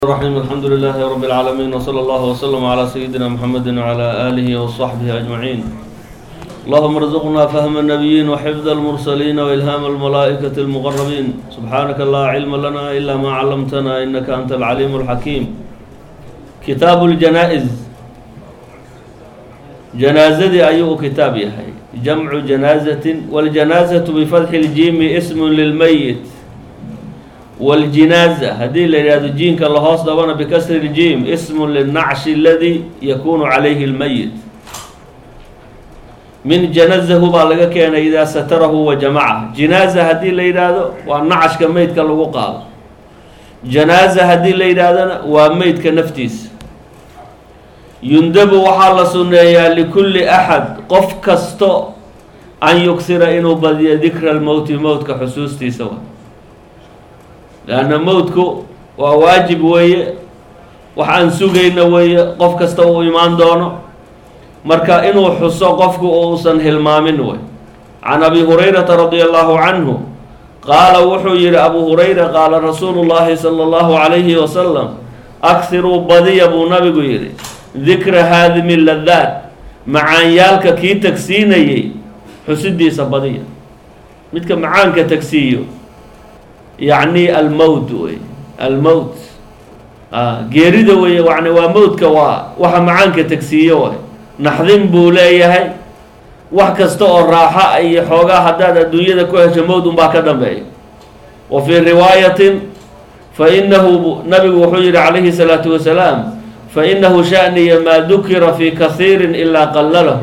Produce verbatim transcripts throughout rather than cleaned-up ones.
الرحيم الحمد لله رب العالمين وصلى الله وسلم على سيدنا محمد وعلى آله وصحبه أجمعين. اللهم ارزقنا فهم النبيين وحفظ المرسلين وإلهام الملائكة المقربين. سبحانك لا علم لنا إلا ما علمتنا إنك أنت العليم الحكيم. كتاب الجنائز جنازة أيه كتاب يحي جمع جنازة، والجنازة بفتح الجيم اسم للميت، والجنازة هذه اللي يجين كاللهاص دوانا بكسر الجيم اسم للنعش الذي يكون عليه الميت. من جنازه بالغا كان إذا ستره وجمعه. جنازة هذه اللي يرادو والنعش كميت كالوقال. جنازة هذه اللي يرادنا وميت كنفتيس. يندب وحال سنيا لكل أحد قف كستو أن يكسر إنه بدي ذكر الموت موت كحسوستي سوا، لأن موتك وواجب ويا وحان سوغينا ويا قف كستو إيمان دونه مركا إنه حسو قفك أوصن هلمامين وي. عن أبي هريرة رضي الله عنه قال وحير أبو هريرة قال رسول الله صلى الله عليه وسلم أكثروا بدي أبو نبي يري ذكر هذه من اللذات معان يالك كي تكسيني حسدي سبدية متك معانك تكسيو يعني الموت وي الموت آه جيريده وي يعني وموت كوا وح معانك تكسيو وي نحذن بولاي هاي وح كستو الراحة أي حوجا حداد الدنيا كويس موت باك دمبي. وفي رواية فإنه نبي وحجر عليه الصلاة والسلام فإنه شأني ما ذكر في كثير إلا قلله،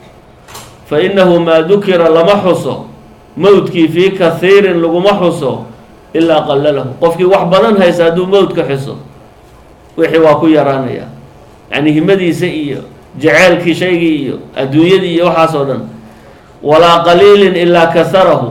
فإنه ما ذكر لمحصه موتك في كثير لمحصه إلا قلله. قفكي wax badan haysa haduu mowdka xiso wixii waa ku yaraanaya, yani himadiisa iyo jaceelkii shaygii iyo adduunyadii iyo waxaas oo dhan. walaa qaliilin ilaa kasarahu,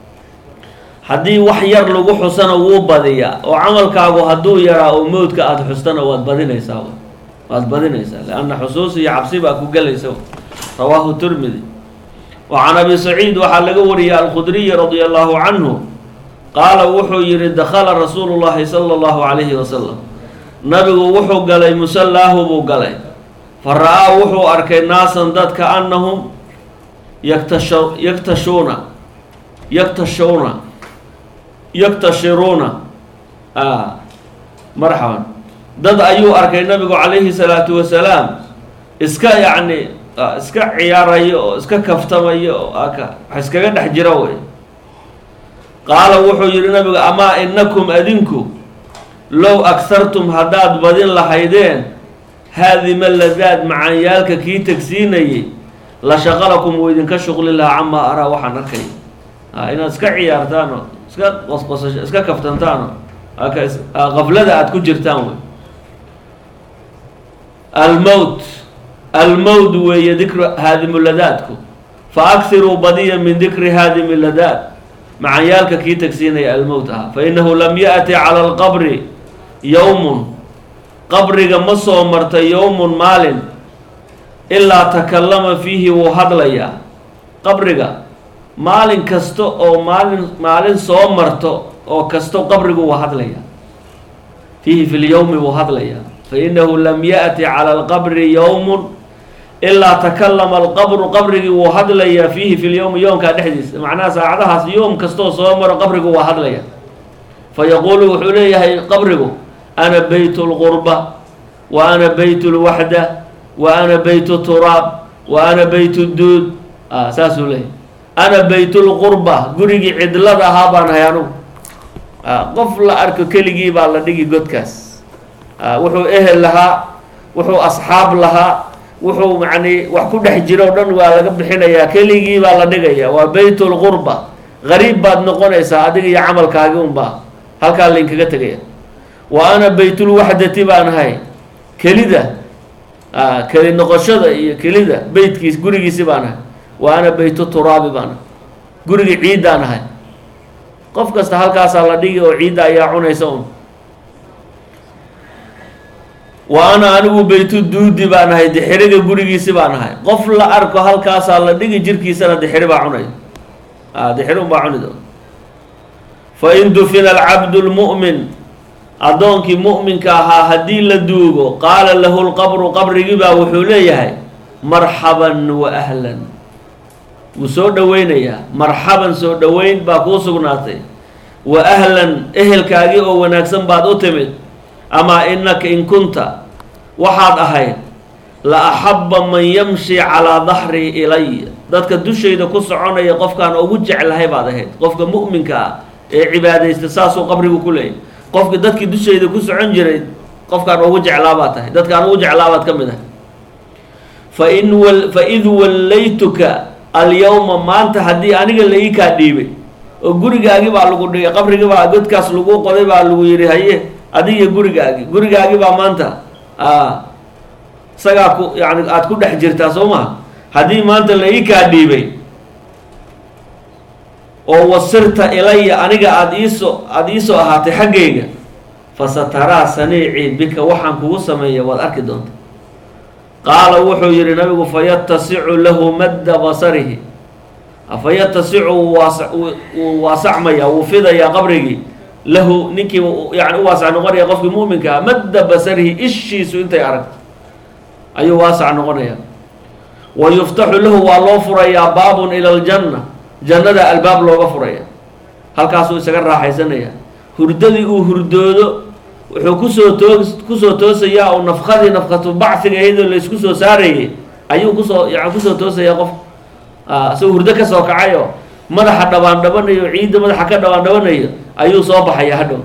haddii wax yar lagu xusana wuu badiyaa oo camalkaagu hadduu yaraa oo mowdka aad xustana waad badinaysaa waad badinaysaa لأن xusuus iyo cabsi baa ku galaysa. رواه الترمذي. وعن أبي سعيد waxaa laga wariyay الخدري رضي الله عنه قال وحو يري دخل رسول الله صلى الله عليه وسلم نبي وحو قالي مسلاه بو قالي فرأى وحو أركي ناسا داد كأنهم يكتشو يكتشون يكتشون يكتشرون آه مرحبا داد أيو أركي النبي عليه الصلاة والسلام اسكا يعني آه اسكا عياري اسكا كفتمي اكا اسكا قد حجروي. قال وحو يري نبي أما إنكم أدنكو لو أكثرتم هداد بدين لحيدين هذه من اللذات مع يالك كي تكسيني لشغلكم ويدن كشغل الله عما أرى وحن أركي. آه إنا اسكا عيارتانو اسكا قصقص اسكا كفتنتانو آه غفلة أتكو جرتانو. الموت الموت ويذكر هذه من اللذاتكم فأكثروا بديا من ذكر هذه من اللذات مع يالك كي تكسيني الموتها. فإنه لم يأتي على القبر يوم قبر مصو مرت يوم مال إلا تكلم فيه وهدليا قبر مال كستو أو مال مال صو مرتو أو كستو قبر وهدليا فيه في اليوم وهدليا. فإنه لم يأتي على القبر يوم إلا تكلم القبر قبرك وهدليا فيه في اليوم يوم كان حديث معناه ساعدها يوم كستو صومر قبرك وهدليا فيقول وحوليه قبرك أنا بيت الغربة وأنا بيت الوحدة وأنا بيت التراب وأنا بيت الدود. آه ساسو ليه أنا بيت الغربة قريقي عدلة هابان هيانو آه قفل أرك كليجي بالله ديجي قدكاس آه وحو إهل لها وحو أصحاب لها wuxuu macni wax ku dhex jiro dhan waa laga bixinayaa keligii baa la dhigayaa. waa baytul qurba qariib baad noqonaysaa adiga iyo camalkaaga un baa halkaa linkaga tagaya. wa ana baytul wahdati baan ahay kelida ah keli noqoshada iyo kelida baytkiis gurigiisi baan ahay. wa ana baytu turaabi baan gurigi ciidaan ahay. qof kasta halkaas la dhigi oo ciida ayaa cunaysa un. وأنا أنا بيت الدود بأنا هاي دحرقة قريقي سبأنا هاي قفل أركو هالكاس على دقي جركي سنة دحرق بعوني آه دحرق بعوني دو. فإن دفن العبد المؤمن addoonkii mu'minka ahaa haddii la duugo qaala lahu lqabru qabrigii baa wuxuu leeyahay marxaban wa ahlan, wuu soo dhoweynayaa. marxaban soo dhoweyn baa kuu sugnaatay, wa ahlan ehelkaagii oo wanaagsan baad u timid. amaa innaka in kunta waxaad ahayd la axabba man yamshi calaa dahrii ilaya, dadka dushayda ku soconaya qofkaan ugu jeclahay baad ahayd. qofka mu'minka ah ee cibaadaysta saasuu qabrigu ku leeyahy. qofka dadkii dushayda ku socon jiray qofkaan ugu jeclaa baad tahay, dadkaan ugu jeclaa baad ka mid ahay. fain wal faid wallaytuka alyawma, maanta haddii aniga la ii kaa dhiibay oo gurigaagii baa lagu dhigay, qabrigii baa godkaas lagu qoday baa lagu yidhi haye adiga gurigaagii gurigaagii baa maanta isagaa ku yani aada ku dhex jirtaa soo maha. haddii maanta la ii kaa dhiibay oo wasirta ilaya aniga aada iisoo aada iisoo ahaatay xaggayga, fasataraa saniicii bika, waxaan kugu sameeya waad arki doonta. qaala wuxuu yidhi nabigu fayatasicu lahu madda basarihi, fayatasicu wuu waasacmaya, wuu fidayaa qabrigii lahu ninkii yani u waasac noqonaya qofkii mu'minka ah, madda basarihi ishiisu intay aragto ayuu waasac noqonaya. wa yuftaxu lahu waa loo furayaa baabun ila aljanna, jannada albaab looga furaya, halkaasuu isaga raaxaysanaya. hurdadii uu hurdoodo wuxuu kusoo toos kusoo toosayaa oo nafkadii nafkatu bacsiga iyadoo la isku soo saarayay ayuu kusoo yani kusoo toosayaa qof isagoo hurdo ka soo kacayo madaxa dhabaan dhabanayo, ciidda madaxa ka dhabaan dhabanayo ayuu soo baxaya hadhow.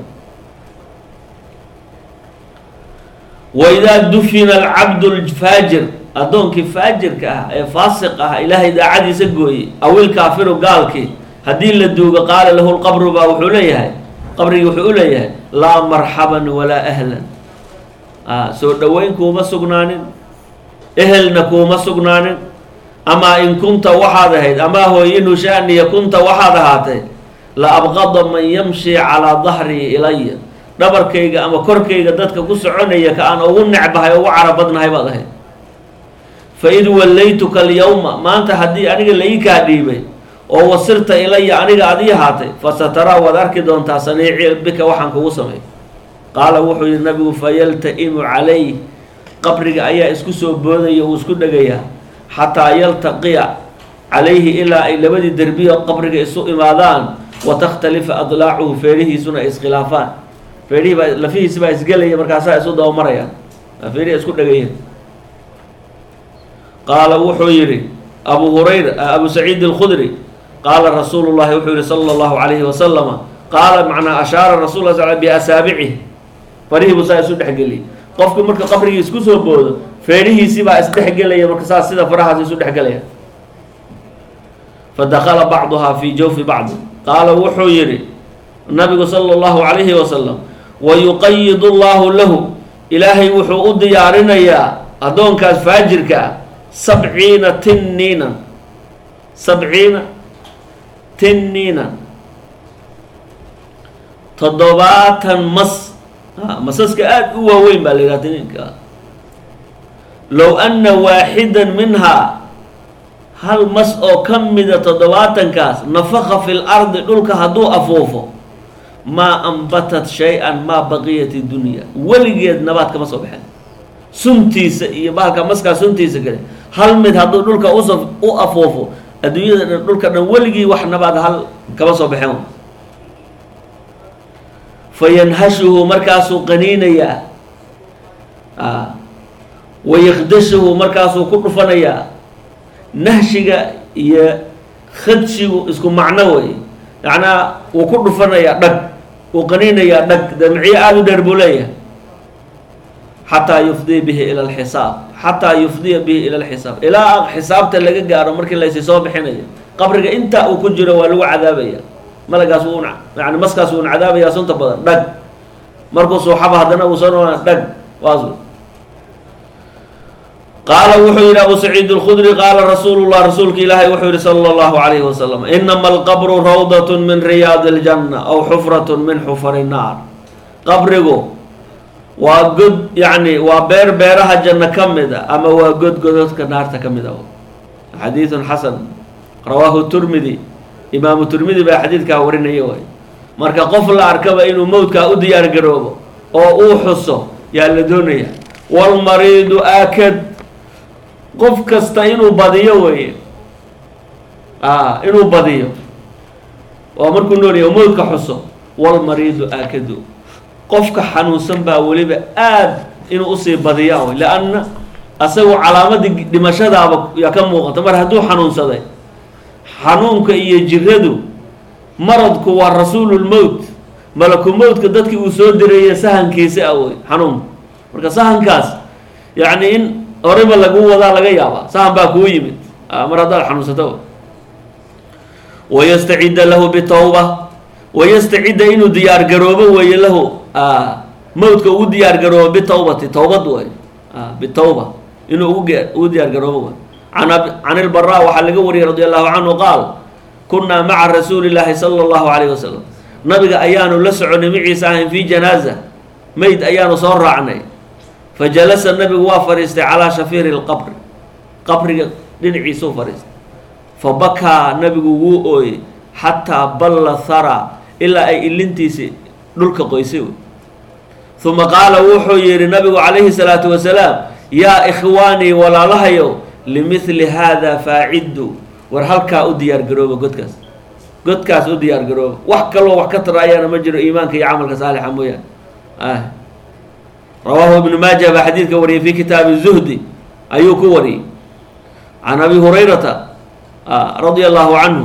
waidaa dufina alcabdu lfaajir, addoonkii faajirka ah ee faasiq ah ilaahay daacadiisa gooyey, awil kaafiru gaalkii haddii la duugo qaala lahu lqabru baa wuxuu leeyahay qabrigii wuxuu u leeyahay laa marxaban walaa ahlan, soo dhoweyn kuuma sugnaanin, ehelna kuuma sugnaanin. amaa in kunta waxaad ahayd, amaa hooy inu shaaniya kunta waxaad ahaatay la abqada man yamshi calaa dahrii ilaya, dhabarkayga ama korkayga dadka ku soconaya ka aan ugu necbahay ugu carabadnahay baad ahayd. faid wallaytuka alyawma, maanta haddii aniga la ii kaa dhiibay oo wasirta ilaya aniga aad ii ahaatay, fasataraa waad arki doontaa saniici bika waxaan kugu sameey. qaala wuxuu yihi nabigu fayalta'imu calayh, qabriga ayaa isku soo boodaya uu isku dhegayaa, xataa yaltaqiya calayhi ilaa ay labadii derbiyo qabriga isu imaadaan, wa takhtalifa adlaacuhu, feerihiisuna ay iskhilaafaan. feerihii baa lafihiisi baa isgelaya, markaasaa isu dabamarayaan, feerihi isku dhegayeen. qaala wuxuu yidhi abu hurayra abu saciid alkhudri qaala rasuulu llahi wuxuu yihi sala allahu calayhi wasalama, qaala macnaa ashaara rasul la sl biasaabicihi, farihii buu saa isu dhexgeliyay. qofku marka qabrigii isku soo boodo feerihiisii baa isdhexgelaya, marka saas sida farahaas isu dhexgelaya. fadakala bacduhaa fii jawfi bacdi, qaala wuxuu yidhi nabigu sala allahu calayhi wasalam wayuqayidu allahu lahu, ilaahay wuxuu u diyaarinayaa addoonkaas faajirka ah sabciina tinniinan, sabciina tinniinan, toddobaatan mas, masaska aada u waaweyn baa la yidhaha tiniinka. low anna waaxidan minhaa, hal mas oo ka mida toddobaatankaas, nafaka fi lardi, dhulka hadduu afuufo, maa ambatat shay-an maa baqiyat dunya, weligeed nabaad kama soo baxeen. suntiisa iyo bahalka maskaa suntiisa kale hal mid hadduu dhulka us u afuufo, adduunyada dhan dhulka dhan weligii wax nabaad hal kama soo baxeen. fayanhashuhu markaasuu qaniinayaa, wayakdashuhu markaasuu ku dhufanayaa. nahshiga iyo khadshigu isku macno wey, macnaa wuu ku dhufanayaa dhag, wuu qaniinayaa dhag, damciyo aada u dheer buu leeyahay. xataa yufdiya bihi ila alxisaab, xataa yufdiya bihi ila alxisaab, ilaa xisaabta laga gaaro markii laysi soo bixinayo. qabriga intaa uu ku jiro waa lagu cadaabaya, malagaas wuu yani maskaas wuuna cadaabayaa sunta badan, dhag markuu suuxaba haddana uu soo noqonaa dhag waas. qaala wuxuu yidhi abu saciid alkhudri qaala rasuulullah, rasuulka ilaahay wuxuu yihi sala allahu calayhi wasalam, inama alqabru rawdatun min riyaadi aljanna aw xufratun min xufari nnaar, qabrigu waa god yani waa beer beeraha janno ka mid a, ama waa god gododka naarta ka mid a. xadiidun xasan rawaahu turmidi, imaamu turmidi baa xadiidkaa warinaya way. marka qof la arkaba inuu mowdkaa u diyaar garoobo oo uu xuso yaa la doonaya. walmariidu aakad, qof kasta inuu badiyo weeye, a inuu badiyo waa markuu noolyahay mowdka xuso. walmariidu aakadu, qofka xanuunsan baa weliba aad inuu usii badiyaa way, leanna asagu calaamadii dhimashadaaba yaa ka muuqata. mar hadduu xanuunsaday, xanuunka iyo jiradu, maradku waa rasuululmowt, malaku mowdka dadkii uu soo diraya sahankiisa awey xanuunka. marka sahankaas yacni in horeyba lagu wadaa laga yaabaa, sahan baa kuu yimid mar haddaad xanuunsato. wayastacida lahu bitawba, wayastacida inuu diyaar garoobo weeye lahu mowdka ugu diyaar garoobo bitawbati, tawbad way bitawba inuu ugu ugu diyaar garoobo way. can can ilbaraa waxaa laga wariyay radi allahu canhu qaal kunaa maca rasuuli llaahi sala allahu calayhi wasalam, nabiga ayaanu la soconay maciisa ahayn fii janaaza, meyd ayaanu soo raacnay. fajalasa nabigu waa fadhiistay calaa shafiiri lqabri, qabriga dhinaciisuu fadhiistay. fabakaa nabigu wuu ooyey xataa balla hara, ilaa ay ilintiisi dhulka qoysay. uma qaala wuxuu yihi nabigu calayhi salaatu wasalaam, yaa ikhwaanii walaalahayow, limithli haada faaciddu, war halkaa u diyaar garooba, godkaas godkaas u diyaar garooba. wax kaloo wax ka taraayaana ma jiro iimaanka iyo camalka saalixa mooyaan. ah rawaahu ibnu maaja baa xadiidka wariyay fi kitaabi zuhdi ayuu ku wariyey. can abi hurayrata radia allahu canhu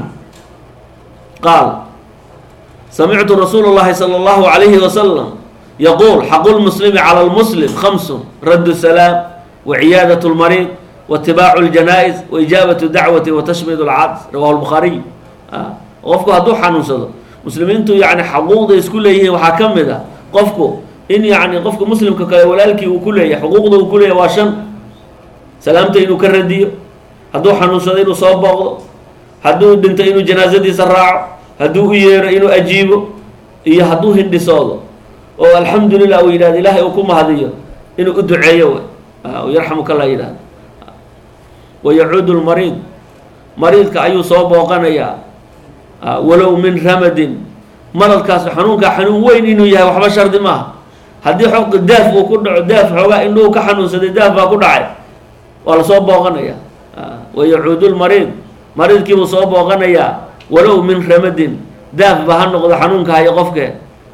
qaal samictu rasuula اllahi salى اllahu عalayhi wasalam yaquul xaqu lmuslimi calى lmuslim khamsun raddu salaam waciyaadaة اlmariid waitibaacu اljanaa-is waijaabaةu dacwati watashmid اlcads. rawahu lbukhaariy. qofku hadduu xanuunsado, muslimiintu yani xaquuqda isku leeyihiin waxaa ka mid a qofku in yani qofka muslimka kale walaalkii uu ku leeyahay, xuquuqda uu ku leeyahay waa shan. salaamta inuu ka radiyo, hadduu xanuunsado inuu soo booqdo, hadduu dhinto inuu janaasadiisa raaco, hadduu u yeero inuu ajiibo, iyo hadduu hindhisoodo oo alxamdu lilah uu yidhahdo ilaahay uu ku mahadiyo inuu u duceeyo w yarxamuka la yidhahdo. wayacuudu lmariid, mariidka ayuu soo booqanayaa walow min ramadin, maradkaas xanuunkaa xanuun weyn inuu yahay waxba shardi maaha. haddii xo daaf uu ku dhaco, daaf xoogaa indhuhu ka xanuunsaday, daaf baa ku dhacay, waa lasoo booqanayaa. wayacuudu lmariid, mariidkiibuu soo booqanayaa walow min ramadin, daaf ba ha noqdo xanuunka hayo qofke.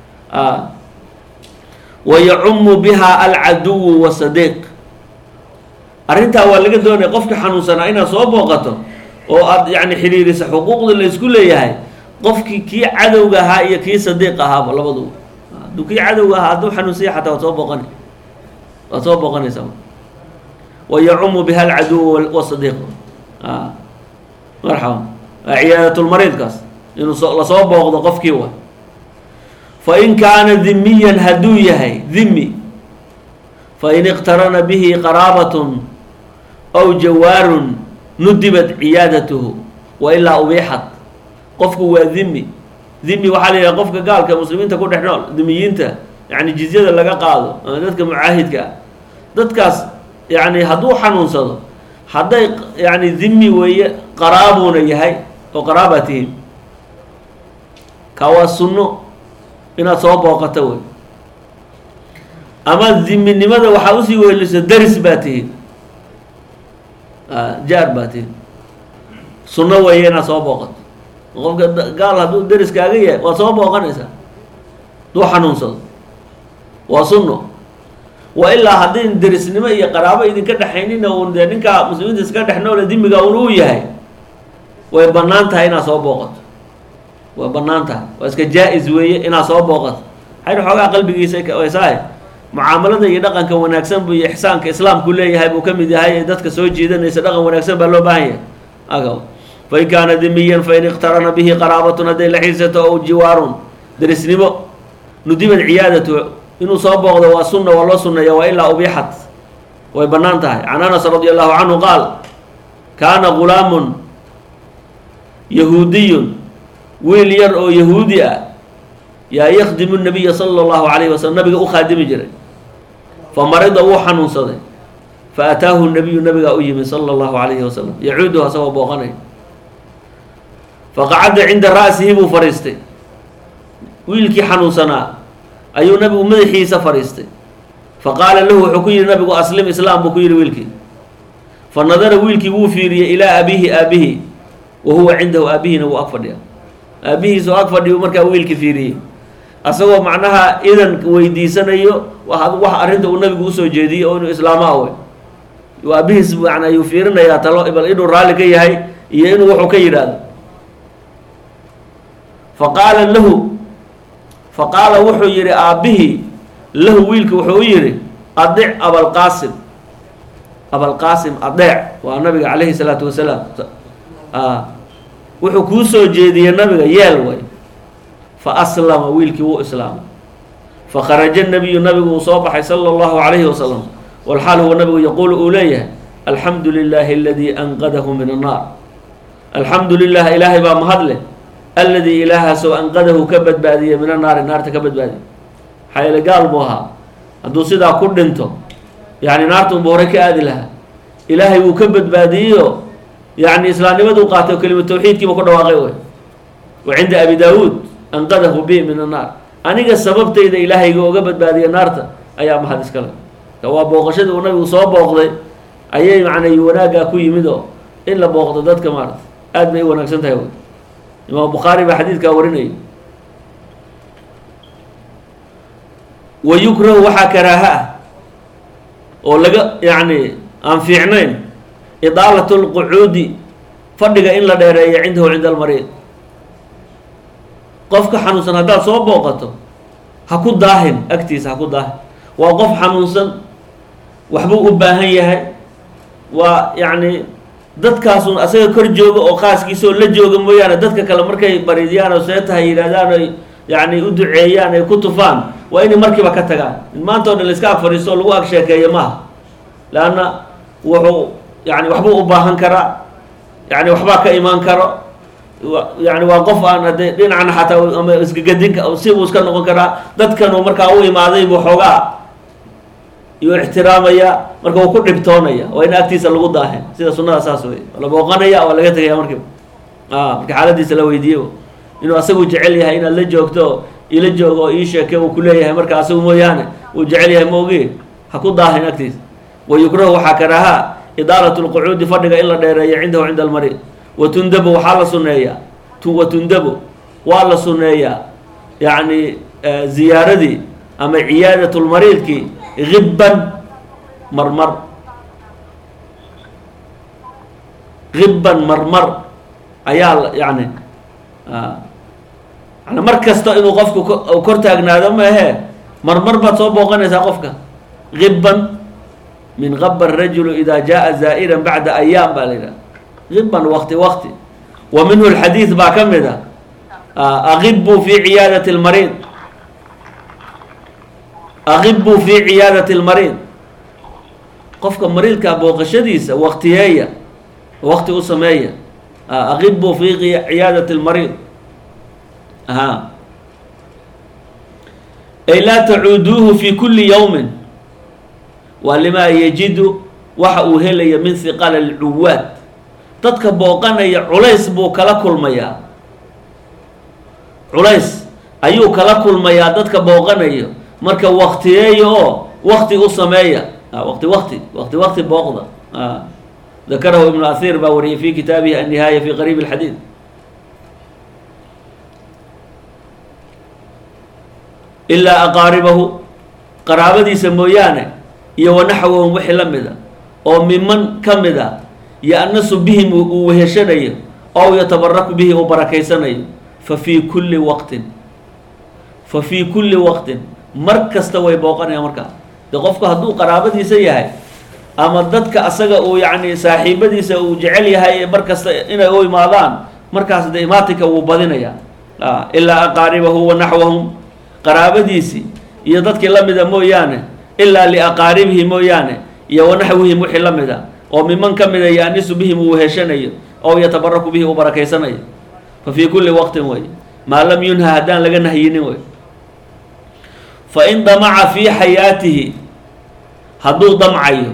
wayacumu biha alcaduwu wasadiiq, arrintaa waa laga doonaya qofka xanuunsanaa inaad soo booqato oo aad yani xidhiirisa xuquuqda la isku leeyahay. qofkii kii cadowga ahaa iyo kii sadiiq ahaaba labaduba, hadduu kii cadowga ahaa hadduu xanuunsanya xataa waad soo booqana waad soo booqanaysaa. wayacumu biha alcaduwu wasadiiq, marxaba ciyaadatulmariidkaas inuu lasoo booqdo qofkii wa. fain kaana dimiyan hadduu yahay dimi, fain iqtarana bihi qaraabatun aw jawaarun nudibat ciyaadatuhu wailaa ubiixat. qofku waa dimi, dimi waxaa la yidhaha qofka gaalka muslimiinta ku dhex nool, dimiyiinta yani jizyada laga qaado ama dadka mucaahidka ah. dadkaas yani hadduu xanuunsado, hadday yani dimi weeye, qaraabuuna yahay oo qaraabaa tihiin, ka waa sunno inaad soo booqato wey. ama diminimada waxaa usii weelisa daris baa tihiin, jaar baa tihiin, sunno weeye inaad soo booqato. qofka gaal hadduu deris kaaga yahay waad soo booqanaysaa hadduu xanuunsado, waa sunno. wa ilaa haddii derisnimo iyo qaraabo idinka dhexaynina uun dee ninkaa muslimiinta iska dhex noole dimiga un uu yahay, way bannaan tahay inaad soo booqato, way bannaan tahay, waa iska jaa-is weeye inaad soo booqato. xayr xoogaa qalbigiisa waysahay mucaamalada iyo dhaqanka wanaagsan buu iyo ixsaanka islaamku leeyahay buu ka mid yahay ee dadka soo jiidanaysa dhaqan wanaagsan baa loo baahan yahay. aga fain kaana dimiyan fain iqtarana bihi qaraabatun, hadday la xiisato ow jiwaarun derisnimo, nudibat ciyaadatu, inuu soo booqdo waa sunna, waa loo sunneeya. waa ilaa ubiixat, way bannaan tahay. can anas radi allahu canhu qaal kaana gulaamun yahuudiyun, wiil yar oo yahuudi ah yaa yakdimu nabiya sala allahu calayhi wasalam, nabiga u khaadimi jiray. fa marida wuu xanuunsaday, fa ataahu nabiyu, nabigaa u yimi sala allahu calayhi wasalam yacuuduhu asagoo booqanay. faqacada cinda ra'sihi buu fadhiistay, wiilkii xanuunsanaa ayuu nabigu madaxiisa fariistay faqaala lahu wuxuu ku yidhi nabigu aslim islaam buu ku yidhi wiilkii fanadara wiilkii wuu fiiriyey ilaa abihi aabihi wa huwa cindahu aabihina wuu ag fadhiya aabihiisa oo ag fadhiyu markaa wiilkii fiiriyey asagoo macnaha idan weydiisanayo wax arrinta uu nabigu usoo jeediyey oo inuu islaamo awey aabihiis macnaa ayuu fiirinayaa talo bal inuu raalli ka yahay iyo inuu wuxuu ka yidhaahdo faqaala lahu faqaala wuxuu yidhi aabbihii lahu wiilka wuxuu u yidhi adic abalqaasim abalqaasim adeec waa nabiga calayhi salaatu wasalaam wuxuu kuu soo jeediyey nabiga yeel way fa aslama wiilkii wuu islaamay fakharaja nabiyu nabigu uu soo baxay sala allahu calayhi wasalam walxaal huwa nabigu yaquulu uu leeyahay alxamdu lilaahi aladii anqadahu min annaar alxamdu lilah ilaahay baa mahad leh alladii ilaahaasoo anqadahu ka badbaadiyey min annaari naarta ka badbaadiyey maxaa yeele gaal buu ahaa hadduu sidaa ku dhinto yacni naarta unba hore ka aadi lahaa ilaahay wuu ka badbaadiyeyo yacni islaamnimaduu qaatay oo kelima tawxiidkiiba ku dhawaaqay wey wa cinda abi daawuud anqadahu bi min annaar aniga sababtayda ilaahayga oga badbaadiya naarta ayaa mahad iskale waa booqashadii uu nabigu soo booqday ayay macnay wanaaggaa ku yimid oo in la booqdo dadka maarata aad bay u wanaagsan tahay wey imaam bukhaari baa xadiidkaa warinayay wa yukrahu waxaa karaaha ah oo laga yacni aan fiicnayn idaalatu lqucuudi fadhiga in la dheereeyo cindahu cinda almariid qofka xanuunsan haddaad soo booqato ha ku daahin agtiisa ha ku daahin waa qof xanuunsan waxbuu u baahan yahay waa yacni dadkaasun asaga kor jooga oo qaaskiisaoo la jooga mooyaane dadka kale markay bariidyaan oo see tahay yidhahdaan oy yacni u duceeyaan ay ku tufaan waa inay markiiba ka tagaan in maanta o dhan la iska ag fadhiisto oo lagu ag sheekeeyo maaha leanna wuxuu yani waxbuu u baahan karaa yani waxbaa ka imaan karo yani waa qof aan haddee dhinacna xataa ama isgagadinka si buu iska noqon karaa dadkanuu markaa u imaaday buu xoogaa iyuu ixtiraamaya marka uu ku dhibtoonaya waa in agtiisa lagu daahin sida sunnada saas wey la booqanaya waa laga tegaya markiiba marka xaaladiisa la weydiiye inuu asagu jecel yahay inaad la joogto ila joogo oo ii sheeke uu kuleeyahay marka asagu mooyaane uu jecel yahay maogi ha ku daahin agtiisa wa yukrahu waxaa karaaha idaalatu lqucuudi fadhiga in la dheereeyo cindahu cinda almariid watundabu waxaa la suneeyaa watundabu waa la suneeyaa yacni ziyaaradii ama ciyaadatulmariidkii gibban marmar gibban marmar ayaa yani yani mar kasta inuu qofku kor taagnaado maahee marmar baad soo booqanaysaa qofka gibban min gaba arajulu ida jaa zaa'iran bacda ayaam baa la yidhaha gibban wakti wakti wa minhu alxadiid baa ka mid a agibuu fi ciyaadati lmariid agibuu fi ciyaadati lmariid qofka mariidkaa booqashadiisa waktiyeeya wakti u sameeya agibuu fi ciyaadati lmariid aha ay laa tacuuduuhu fi kuli yawmin waa limaa yajidu waxa uu helaya min hiqal alcuwaad dadka booqanaya culays buu kala kulmayaa culays ayuu kala kulmayaa dadka booqanayo marka waktiyeeya oo wakti u sameeya waqti waqti waqti waqti booqda dakarahu ibnu ahiir baa wariyay fi kitaabihi annihaaya fi qariib alxadiid ilaa aqaaribahu qaraabadiisa mooyaane iyo wanaxwahum wixii la mida oo miman ka mid a ya'nasu bihim uu weheshanayo ow yatabaraku bihi uu barakaysanayo fa fii kulli waqtin fa fii kulli waqtin mar kasta way booqanayaan markaa de qofku hadduu qaraabadiisa yahay ama dadka asaga uu yacni saaxiibadiisa uu jecel yahay mar kasta inay u imaadaan markaas de imaatinka wuu badinayaa ilaa aqaaribahu wanaxwahum qaraabadiisii iyo dadkii la mida mooyaane ilaa liaqaaribihi mooyaane iyo wanaxwihim wixii la mida oo miman ka mida yaanisu bihim uu heshanayo ow yatabaraku bihi uu barakaysanayo fa fii kulli waqtin wey maa lam yunha haddaan laga nahyinin wey fa in damaca fii xayaatihi hadduu damcayo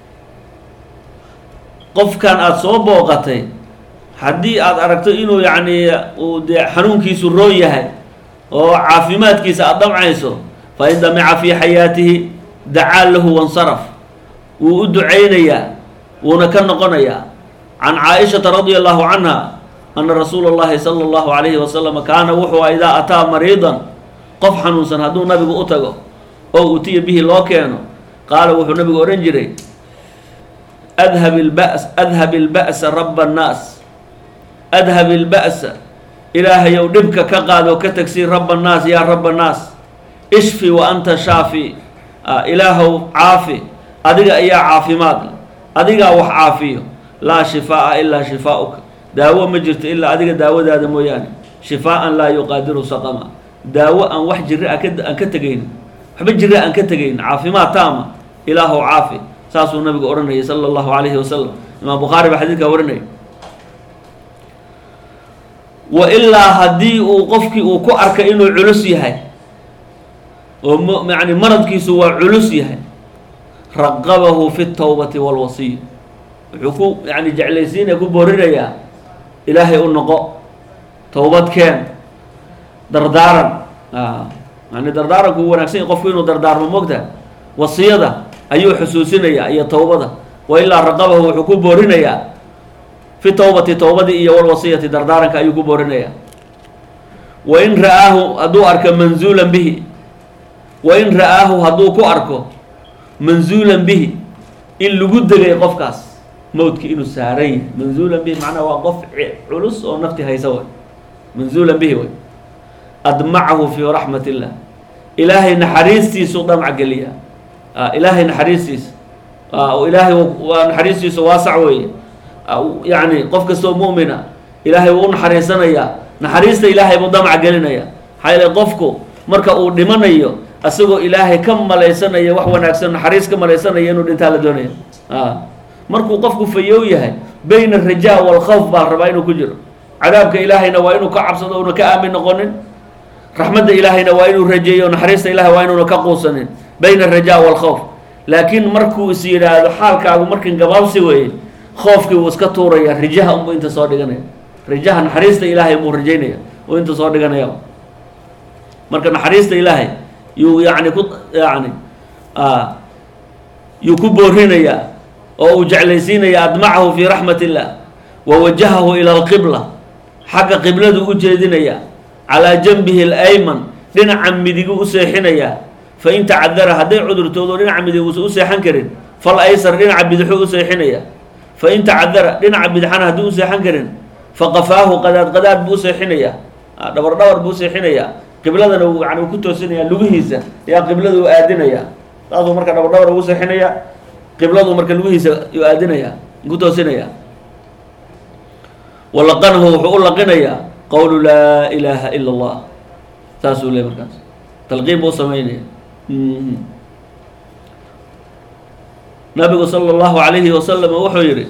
qofkan aada soo booqatay haddii aada aragto inuu yacni uu dee xanuunkiisu roon yahay oo caafimaadkiisa aada damcayso fain damica fii xayaatihi dacaa lahu wansaraf wuu u ducaynayaa wuuna ka noqonayaa. can caaishata radia allahu canha ana rasuula اllahi salى اllahu alayhi wasalam kaana wuxuu a idaa ataa mariidan qof xanuunsan hadduu nabigu u tago oo utiya bihi loo keeno qaala wuxuu nabigu odhan jiray adhab ilbas adhab ilba'sa raba annaas adhab ilba'sa ilaahayow dhibka ka qaado ka tagsii raba annaas yaa raba annaas ishfi wa anta shaafi ilaahow caafi adiga ayaa caafimaad adigaa wax caafiyo laa shifaa'a ilaa shifaa'uka daawo ma jirto ilaa adiga daawadaada mooyaane shifaa'an laa yuqaadiru saqama daawo aan wax jira aan ka tegayn waxba jira aan ka tegayn caafimaad taama ilaahow caafi saasuu nabigu odhanayay sala allahu calayhi wasalam. imaam bukhaari baa xadiidkaa warinaya. wa ilaa haddii uu qofkii uu ku arkay inuu culus yahay oo m yani maradkiisu waa culus yahay raqabahu fi tawbati walwasiya wuxuu ku yani jeclaysiinaya ku boorinayaa ilaahay u noqo towbad keen dardaaran yani dardaaranku u wanaagsan yahy qofku inuu dardaarmo mogtaha wasiyada ayuu xusuusinayaa iyo towbada. wa ilaa raqabahu wuxuu ku boorinayaa fi towbati towbadii iyo walwasiyati dardaaranka ayuu ku boorinayaa. wain ra'aahu hadduu arko manzuulan bihi wain ra'aahu hadduu ku arko manzuulan bihi in lagu degay qofkaas mowdki inuu saaran yahay manzuulan bihi macnaha waa qof culus oo nafti haysa way manzuulan bihi way admacahu fii raxmat illah ilaahay naxariistiisu dhamca geliya ilaahay naxariistiisa ilaahay waa naxariistiisa waasac weeye yani qof kastoo mu'mina ilaahay wuu u naxariisanayaa naxariista ilaahay buu dhamca gelinaya maxaa yeele qofku marka uu dhimanayo asagoo ilaahay ka malaysanaya wax wanaagsan naxariis ka malaysanaya inuu dhintaa la doonaya. markuu qofku fayow yahay bayna arajaa waalkhawf baa rabaa inuu ku jiro cadaabka ilaahayna waa inuu ka cabsado una ka aamin noqonin raxmadda ilaahayna waa inuu rajeeyo naxariista ilahay waa inuuna ka quusanin bayna arajaa waalkhawf. laakiin markuu is yidhaahdo xaalkaagu markin gabaabsi weeye khoofkii wuu iska tuuraya rajaha unbuu inta soo dhiganaya rajaha naxariista ilaahay buu rajaynaya oo inta soo dhiganaya. marka naxariista ilaahay yuu yani ku yani yuu ku boorinayaa oo uu jeclaysiinaya admacahu fii raxmat illah wa wajahahu ila alqibla xagga qibladu u jeedinaya calaa janbihi alayman dhinaca midigu u seexinayaa fain tacadara hadday cudurtoodo dhinaca midig uusa u seexan karin fal aysar dhinaca bidixuu u seexinaya fain tacadara dhinaca bidixana haddii u seexan karin faqafaahu qadaad qadaad buu u seexinayaa dhabar dhabar buu u seexinayaa qibladana yani uu ku toosinayaa lugihiisa ayaa qiblada u aadinayaa saasuu marka dhabar dhabar ugu seexinayaa qibladu marka lugihiisa uu aadinayaa ku toosinayaa. walaqanahu wuxuu u laqinayaa qowlu laa ilaaha ila allah saasuu le markaas talqiin buu samaynaya. nabigu sala allahu calayhi wasalam wuxuu yihi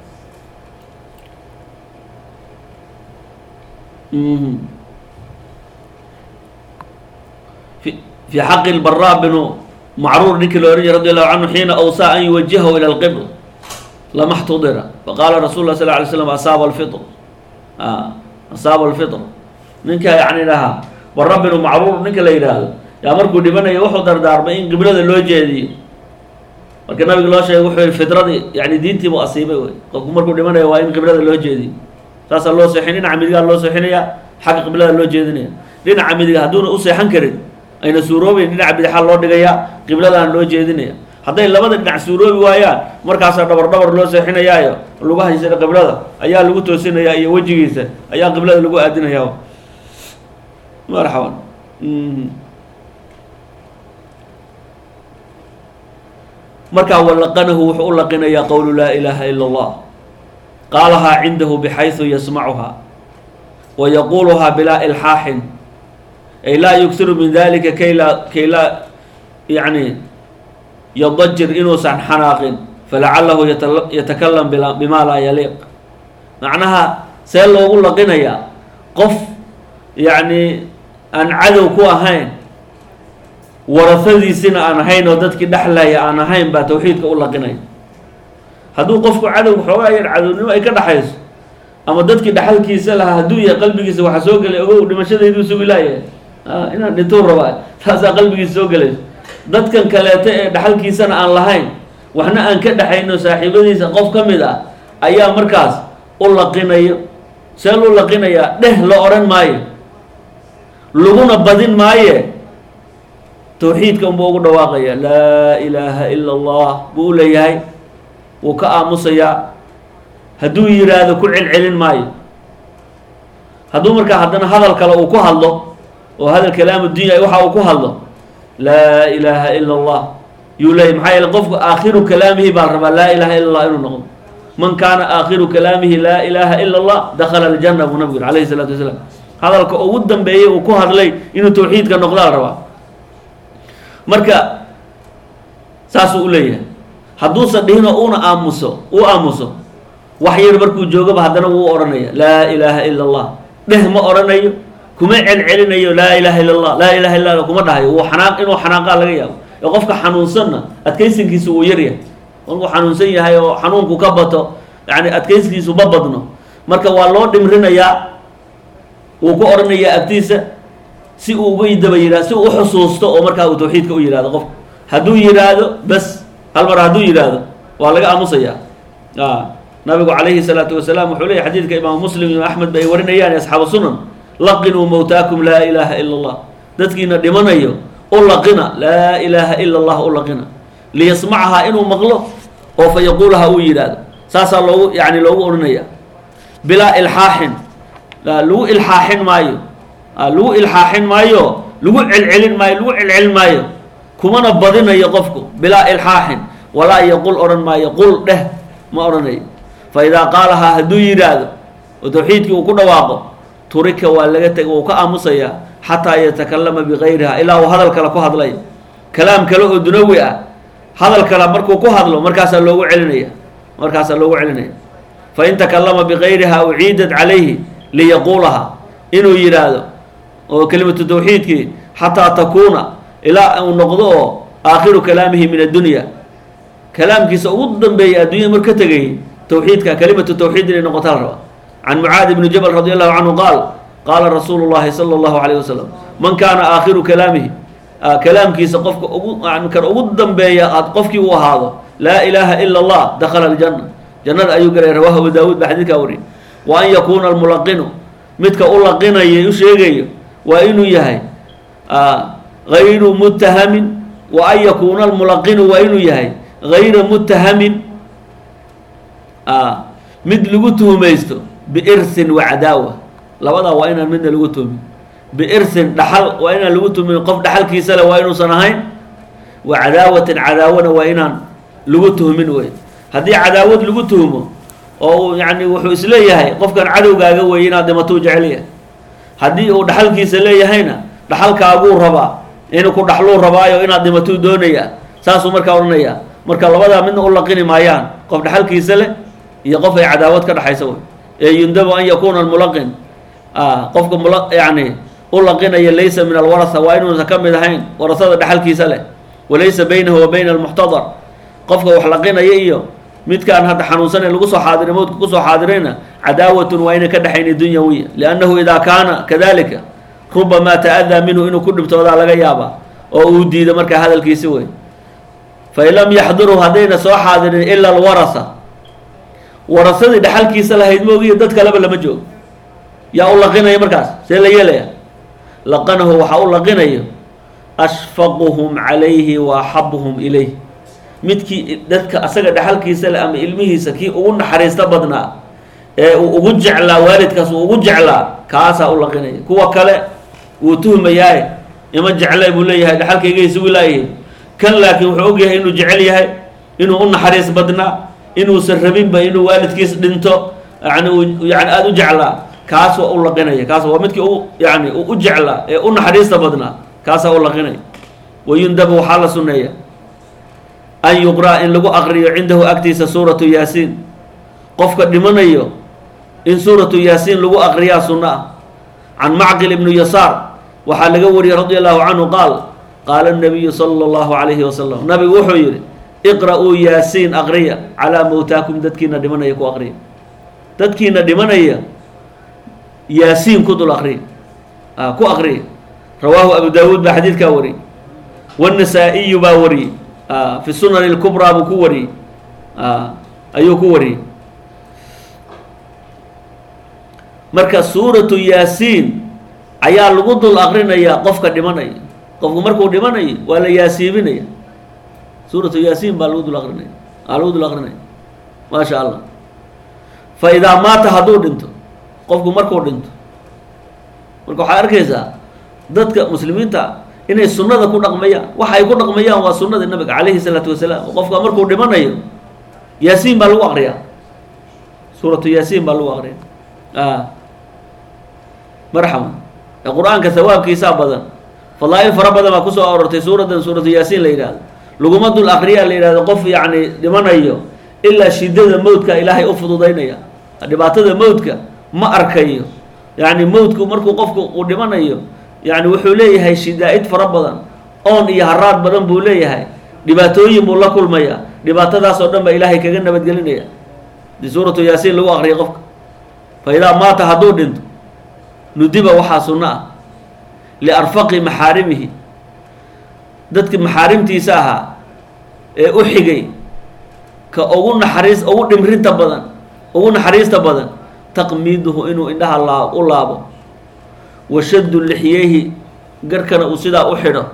fi xaqi lbaraa binu macruur ninkii la ohan jiray radi allahu canhu xiina awsaa an yuwajihahu ila alqibla lama xtudira faqaala rasul lah sal lay slam asaaba alfitr asaaba alfitr ninka yani dhahaa bara binu macruur ninka la yidhaahdo yaa markuu dhimanayo wuxuu dardaarmay in qiblada loo jeediyo marka nabiga loo sheegay wuxuu yihi fitradii yani diintiibuu asiibay wey qofku markuu dhimanayo waa in qiblada loo jeediyo saasaa loo seexin dhinaca midigaa loo seexinaya xagga qiblada loo jeedinaya dhinaca midiga hadduuna u seexan karin ayna suuroobeyn dhinaca bidixaa loo dhigayaa qibladaan loo jeedinaya hadday labada dhinac suuroobi waayaan markaasaa dhabar dhabar loo seexinayaayo lugahaysana qiblada ayaa lagu toosinayaa iyo wejigiisa ayaa qiblada lagu aadinayaa. marxaban markaa walaqanahu wuxuu u laqinayaa qowlu laa ilaaha ila allah qaalahaa cindahu bxayثu yasmacuhaa wa yaquuluhaa bilaa ilxaaxin ay laa yugsiru min dalika kay laa kay laa yani yadajir inuusan xanaaqin falacalahu yatakalam bima laa yaliiq. macnaha see loogu laqinayaa qof yani aan cadow ku ahayn warasadiisina aan ahayn oo dadkii dhexlaya aan ahayn baa tawxiidka u laqinaya. hadduu qofku cadow xoogaa yar cadownimo ay ka dhaxayso ama dadkii dhaxalkiisa lahaa hadduu yahay qalbigiisa waxaa soo gelay ogow dhimashadayduu sugi laayahay inaan dhintuu rabaa taasaa qalbigiisa soo gelayso. dadkan kaleeto ee dhaxalkiisana aan lahayn waxna aan ka dhaxayno saaxiibadiisa qof ka mid ah ayaa markaas u laqinayo. see luu laqinayaa? dheh la odhan maayo, laguna badin maaye tawxiidka unbuu ugu dhawaaqaya, laa ilaaha ila allah buu u leeyahay, wuu ka aamusayaa. hadduu yidhaahdo ku celcelin maayo. hadduu markaa haddana hadal kale uu ku hadlo oo hadal kalaamu dunya waxa uu ku hadlo, laa ilaaha ila allah yuu leeyahy. maxaa yeele qofku aakhiru kalaamihi baa rabaa laa ilaha ila allah inuu noqdo. man kaana aakhiru kalaamihi laa ilaaha ila allah dakhala aljanna buu nabigu yiri calayhi salaatu wasalaam. hadalka ugu dambeeyey uu ku hadlay inuu tawxiidka noqdaa la rabaa. marka saasuu u leeyahay. hadduusan dhihinoo uuna aamuso uu aamuso wax yar markuu joogaba haddana wuu odhanaya laa ilaaha ila allah. dheh ma odhanayo, kuma celcelinayo laa ilaha illa allah laa ilaha illa allah kuma dhahayo. wuu xanaaq inuu xanaaqaa laga yaabo. ee qofka xanuunsanna adkaysankiisu uu yaryahay. markuu xanuunsan yahay oo xanuunku ka bato yani adkayskiisu ma badno, marka waa loo dhimrinayaa. wuu ku odhanayaa agtiisa si uu uga daba yidhahdo, si uu u xusuusto oo markaa uu tawxiidka u yidhahdo. qofka hadduu yidhaahdo bas hal mar hadduu yidhaahdo waa laga aamusayaa. nabigu calayhi salaatu wasalaam wuxuu leeyahy xadiidka imaamu muslim iyo axmed ba ay warinayaan asxaabu sunan, laqinuu mawtaakum laa ilaaha ila allah. dadkiina dhimanayo u laqina laa ilaaha ila allah u laqina, liyasmacahaa inuu maqlo oo fa yaquulaha uu yidhaahdo. saasaa loogu yani loogu odhanaya bilaa ilxaaxin. lagu ilxaaxin maayo, lagu ilxaaxin maayo, lagu celcelin maayo, lagu celcelin maayo, kumana badinayo qofku. bilaa ilxaaxin, walaa yaqul odhan maayo, qul dheh ma odhanayo. fa idaa qaalahaa hadduu yidhaahdo oo tawxiidkii uu ku dhawaaqo, turika waa laga teg, wuu ka aamusayaa xataa yatakallama bikayriha, ilaa uu hadal kale ku hadlayo. kalaam kale oo dunawi ah, hadal kale markuu ku hadlo markaasaa loogu celinaya markaasaa loogu celinaya. fain takallama bikayriha uciidat calayhi liyaquulaha, inuu yidhaahdo oo kelimatu tawxiidkii xataa takuuna ilaa uu noqdo oo aakhiru kalaamihi min addunya, kalaamkiisa ugu dambeeyay adduunya mar ka tegayay tawxiidka, kelimatu tawxiid inay noqotaa la rabaa. can mucaadi bni jabal radi allahu canhu qaal qaala rasuulu llahi sala allahu calayh wasalam man kaana aakhiru kalaamihi, kalaamkiisa qofka ugu kan ugu dambeeya aad qofkii u ahaado laa ilaaha ila allah dakhala aljanna, jannada ayuu galay. rawaahu abu daawuud baa xadiidkaa wariyay. wa an yakuuna almulaqinu, midka u laqinayo u sheegayo waa inuu yahay gayru muttahamin. wa an yakuuna almulaqinu waa inuu yahay gayra muttahamin, mid lagu tuhumaysto biirsin wa cadaawa. labadaa waa inaan midna lagu tuhmin. biirsin dhaxal waa inaan lagu tuhmin, qof dhaxalkiisa le waa inuusan ahayn. wa cadaawatin cadaawana waa inaan lagu tuhmin wey. haddii cadaawad lagu tuhmo oo yani wuxuu isleeyahay qofkan cadowgaaga wey inaad dhimatou jecel yahay. haddii uu dhaxalkiisa leeyahayna dhaxalkaaguu rabaa, inuu ku dhaxluu rabaayo inaad dhimatou doonayaa. saasuu markaa odhanayaa. marka labadaa midna u laqini maayaan, qof dhaxalkiisa leh iyo qof ay cadaawad ka dhaxaysa wey. ee yundabu an yakuuna almulaqin, qofka mula yani u laqinaya laysa min alwarasa, waa inuusan ka mid ahayn warasada dhaxalkiisa leh. walaysa baynahu wa bayna almuxtadar, qofka wax laqinaya iyo midkaan hadda xanuunsanee lagu soo xaadiray mowdka kusoo xaadirayna cadaawatun waa inay ka dhexayni dunyawiya. liannahu idaa kaana kadalika rubamaa ta'adaa minhu, inuu ku dhibtoodaa laga yaabaa oo uu diido markaa hadalkiisi wey. fain lam yaxduruu, haddayna soo xaadirin ila alwarasa, warasadii dhaxalkiisa lahayd moogiyo dad kaleba lama joogo, yaa u laqinaya markaas. see la yeelaya? laqanahu waxaa u laqinayo ashfaquhum calayhi wa axabuhum ilayh, midkii dadka asaga dhaxalkiisa le ama ilmihiisa kii ugu naxariista badnaa ee uu ugu jeclaa, waalidkaas uu ugu jeclaa, kaasaa u laqinaya. kuwa kale wuu tuhmayaaye ima jeclay buu leeyahay, dhaxalkayga isugu laayihiin. kan laakiin wuxuu ogyahay inuu jecel yahay, inuu u naxariis badnaa, inuusan rabinba inuu waalidkiis dhinto, yani yani aada u jeclaa. kaas waa u laqinaya. kaas waa midkii u yani u jeclaa ee u naxariista badnaa, kaasaa u laqinaya. wayundabu waxaa la sunneeya an yuqra' in lagu aqriyo cindahu agtiisa suuratu yaasiin. qofka dhimanayo in suuratu yaasiin lagu aqriyaa sunno ah. can macqil ibnu yasaar waxaa laga wariyey radi allahu canhu qaal qaala nabiyu sala allahu calayhi wasalam, nabigu wuxuu yidhi iqra'uu yaasiin aqriya calaa mowtaakum, dadkiina dhimanaya ku aqriya. dadkiina dhimanaya yaasiin ku dul aqriya, ku aqriya. rawaahu abu daawuud baa xadiidkaa wariyey والنسائي baa wariyey آه في السنن الكبرى buu ku wariyey آه ayuu ku wariyey marka suuratu yaasiin ayaa lagu dul aqrinayaa qofka dhimanaya qofku markuu dhimanayo waa la yaasiibinaya suuratu yaasiin baa lagu dul aqrinaya aa lagu dul aqrinaya maa sha allah fa idaa maata hadduu dhinto qofku markuu dhinto marka waxaa arkaysaa dadka muslimiinta inay sunnada ku dhaqmayaan waxa ay ku dhaqmayaan waa sunnada nabiga calayhi salaatu wasalaam qofka markuu dhimanayo yaasiin baa lagu aqriyaa suuratu yaasiin baa lagu aqriyaa ah marxaban qur-aanka sawaabkiisaa badan fadaa'il fara badan baa kusoo aroortay suuradan suuratu yaasiin la yidhahdo laguma dul aqriyaa la yidhahdo qof yacni dhimanayo ilaa shidada mawdka ilaahay u fududaynaya dhibaatada mawdka ma arkayo yacni mawdku markuu qofku uu dhimanayo yani wuxuu leeyahay shidaa'id fara badan oon iyo haraad badan buu leeyahay dhibaatooyin buu la kulmaya dhibaatadaas oo dhan ba ilaahay kaga nabadgelinaya di suuratu yaasiin lagu aqriyay qofka fa idaa maata hadduu dhinto nudiba waxaa sunno ah liarfaqi maxaarimihi dadki maxaarimtiisa ahaa ee u xigay ka ugu naxariis ugu dhimrinta badan ugu naxariista badan taqmiiduhu inuu indhaha laa u laabo washaddu lixyeyhi garkana uu sidaa u xidho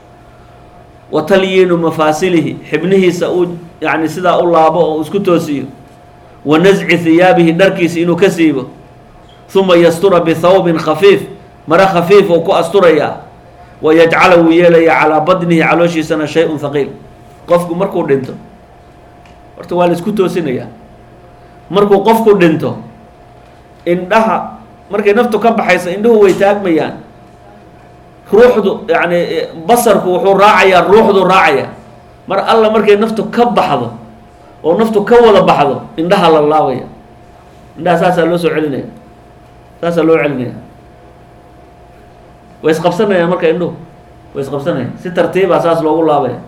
wa talyiinu mafaasilihi xibnihiisa uu yani sidaa u laabo oo isku toosiyo wa nasci hiyaabihi dharkiisa inuu ka siibo uma yastura bithawbin khafiif mara khafiif oo ku asturayaa wa yajcala wuu yeelaya calaa badnihi calooshiisana shay-un haqiil qofku markuu dhinto horta waa la isku toosinayaa markuu qofku dhinto indhaha markay naftu ka baxaysa indhuhu way taagmayaan ruuxdu yani basarku wuxuu raacayaa ruuxdu raacaya mar alla markay naftu ka baxdo oo naftu ka wada baxdo indhaha la laabaya indhaha saasaa loo soo celinaya saasaa loo celinaya way isqabsanayaan marka indhuhu way isqabsanayaan si tartiibaa saas loogu laabaya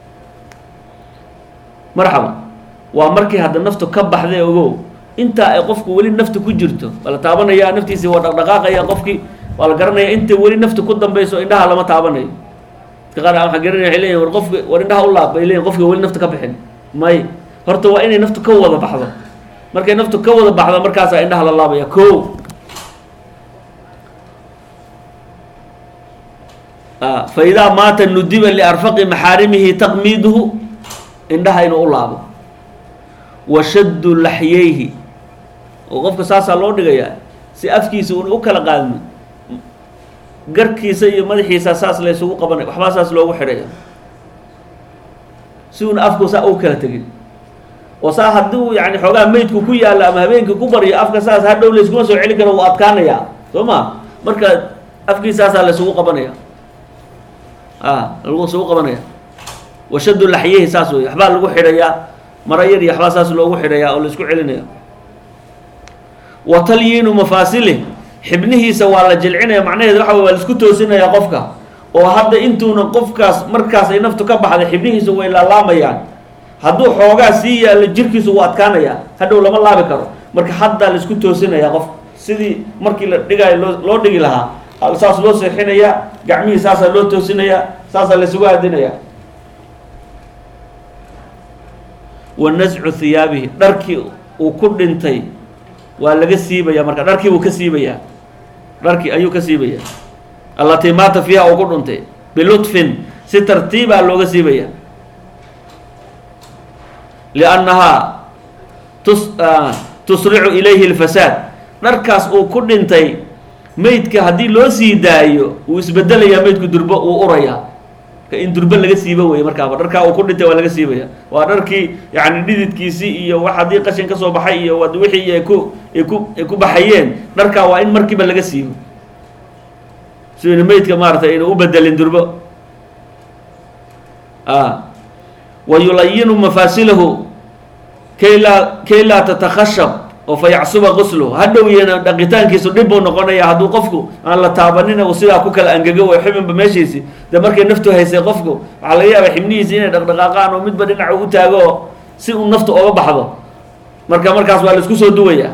marxaba waa markii hadda naftu ka baxday ogow intaa ay qofku weli naftu ku jirto waa la taabanayaa naftiisii waa dhaqdhaqaaqaya qofkii waa la garanaya inta weli naftu ku dambayso indhaha lama taabanayo dadka qaar waxaa garanaya waxay leeyihin war qofki war indhaha u laab bay leeyihin qofki weli naftu ka bixin may horta waa inay naftu ka wada baxdo markay naftu ka wada baxdo markaasaa indhaha la laabaya ko fa idaa maata nudiba liarfaqi maxaarimihi taqmiiduhu indhaha inuu u laabo wa shaddu laxyeyhi oo qofka saasaa loo dhigayaa si afkiisa uuna u kala qaadmin garkiisa iyo madaxiisa saas la ysugu qabanay waxbaa saas loogu xidhaya si uuna afku saa u kala tegin oo saa hadduu yani xoogaa meydku ku yaalla ama habeenkii ku baryo afka saas hadhow la yskuma soo celin karo wuu adkaanayaa soo ma marka afkiisaasaa la ysugu qabanaya a lagu isugu qabanaya wa shaddu laxyeyhi saas wey waxbaa lagu xidhayaa mara yar iyo waxbaa saas loogu xidhayaa oo la isku celinaya wa talyiinu mafaasilih xibnihiisa waa la jilcinaya macnaheedu waxa wey waa la isku toosinayaa qofka oo hadda intuuna qofkaas markaas ay naftu ka baxday xibnihiisa way laalaamayaan hadduu xoogaa sii yaallo jirkiisu wuu adkaanayaa hadhow lama laabi karo marka haddaa la isku toosinayaa qofka sidii markii la dhigaayo loo loo dhigi lahaa saas loo seexinayaa gacmihii saasaa loo toosinayaa saasaa la isugu aadinayaa wa nascu hiyaabihi dharkii uu ku dhintay waa laga siibaya marka dharkii buu ka siibayaa dharkii ayuu ka siibayaa allatii maata fiiha uu ku dhuntay bilutfin si tartiibaa looga siibaya liannahaa tus tusricu ilayhi lfasaad dharkaas uu ku dhintay meydka haddii loo sii daayo wuu isbedelayaa meydku durbo uu urayaa in durbe laga siiba weye markaaba dharkaa uu ku dhintay waa laga siibaya waa dharkii yani dhididkiisii iyo wax haddii qashin ka soo baxay iyo wixii ay ku ay ku ay ku baxayeen dharkaa waa in markiiba laga siibo si ina meydka maaratay ina u bedelin durbo a wa yulayinu mafaasilahu kay laa kay laa tatakhashab oo fa yacsuba quslu hadhow iyana dhaqitaankiisu dhib buu noqonaya hadduu qofku aan la taabanina uu sidaa ku kala angago way xibinba meeshiisi dee markay naftu haysay qofku waxaa laga yaabaa xibnihiisi inay dhaqdhaqaaqaan oo midba dhinaca u taago oo si uu naftu oga baxdo marka markaas waa la isku soo duwayaa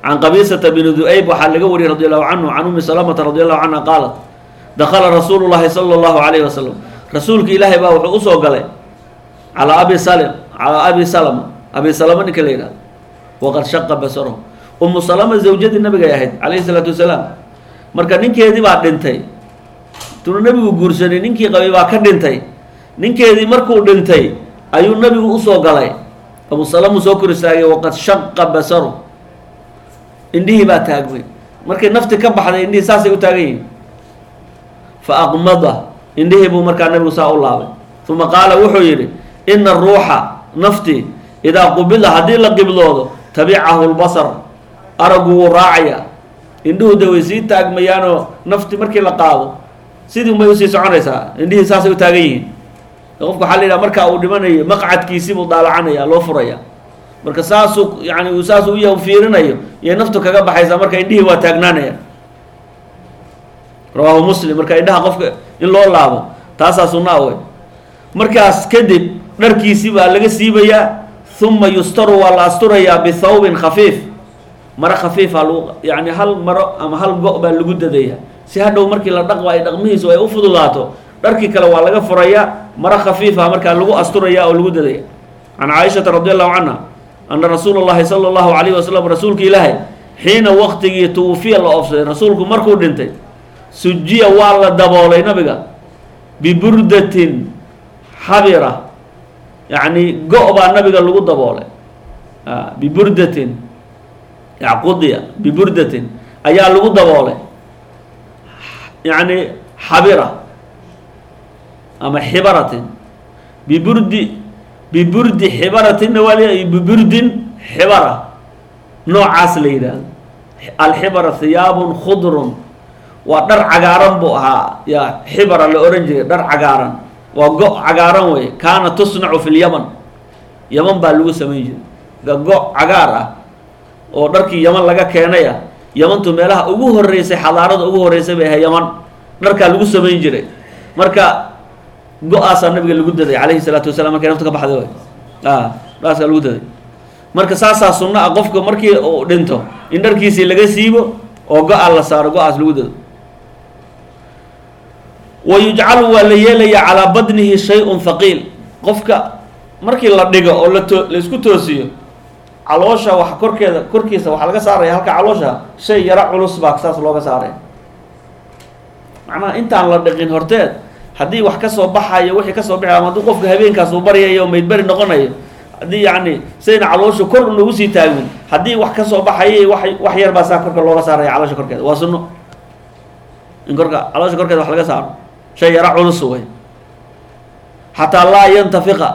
عن قبيصة بن ذؤيب وحال وري رضي الله عنه عن أم سلمة رضي الله عنها قالت دخل رسول الله صلى الله عليه وسلم رسولك إلهي با وحو أسو قلي على أبي سلم على أبي سلمة أبي سلمة نكلينا وقد شق بصره أم سلمة زوجة النبي ياهد عليه الصلاة والسلام marka ninkeedii baa dhintay tuu nabigu guursaday ninkii qabay baa ka dhintay ninkeedii markuu dhintay ayuu nabigu u soo galay Abu Salama soo korisaagay waqad shaqqa basaru indhihi baa taagmay markay nafti ka baxday indhihi saasay u taagayeen fa aqmada indhihi buu markaa nabigu saa u laabay thumma qaala wuxuu yidhi ina ruuxa nafti idaa qubila haddii la qibloodo tabicahu albasar aragu wuu raacaya indhuhu de way sii taagmayaanoo nafti markii la qaado sidii umay usii soconaysaa indhihii saasay u taagan yihiin qofku waxaa la yidhaha markaa uu dhimanayo maqcadkiisii buu daalacanaya loo furaya marka saasuu yani uu saasuu u yahu fiirinayo iyo naftu kaga baxaysaa marka indhihii waa taagnaanaya rawaahu muslim marka indhaha qofka in loo laabo taasaa sunna wey markaas kadib dharkiisii baa laga siibayaa uma yustaru waa la asturayaa bithawbin khafiif maro khafiifa lagu yani hal maro ama hal go' baa lagu dadaya si hadhow markii la dhaqo ay dhaqmihiisu ay u fududaato dharkii kale waa laga furayaa maro khafiifa markaa lagu asturaya oo lagu dadaya can caaishata radi allahu canha ana rasuula llahi sala allahu alayhi wasalam rasuulka ilaahay xiina waqtigii tuwufiya la oofsaday rasuulku markuu dhintay sujiya waa la daboolay nabiga biburdatin xabira yani go' baa nabiga lagu daboolay biburdatin yacqudiya biburdatin ayaa lagu daboolay yani xabira ama xibaratin biburdi biburdi xibaratinna waa la biburdin xibara noocaas la yidhaahdo alxibara hiyaabun khudrun waa dhar cagaaran buu ahaa yaa xibara la ohan jiray dhar cagaaran waa go' cagaaran wey kaana tusnacu fi lyaman yaman baa lagu samayn jiray go' cagaar ah oo dharkii yaman laga keenaya yamantu meelaha ugu horeysay xadaarada ugu horeysay bay ahay yaman dharkaa lagu samayn jiray marka go-aasaa nabiga lagu daday calayhi salaatu wasalaam markay nafta ka baxday way dhaasaa lagu daday marka saasaa sunno ah qofka markii uu dhinto in dharkiisii laga siibo oo go-a la saaro go-aas lagu dado wa yujcalu waa la yeelaya calaa badnihi shay-un haqiil qofka markii la dhigo oo lato la isku toosiyo caloosha wax korkeeda korkiisa waxaa laga saaraya halka caloosha shay yaro culus baa saas looga saaraya macnaha intaan la dhiqin horteed haddii wax ka soo baxayo wixii ka soo baxay ama haddii qofka habeenkaas uu baryayo o maydberi noqonayo haddii yacni sayna caloosha kor unagu sii taagmin haddii wax ka soo baxayay wax wax yar baa saa korka looga saaraya caloosha korkeeda waa sunno in korka caloosha korkeeda wax laga saaro shay yaro culus wey xataa laa yantafiqa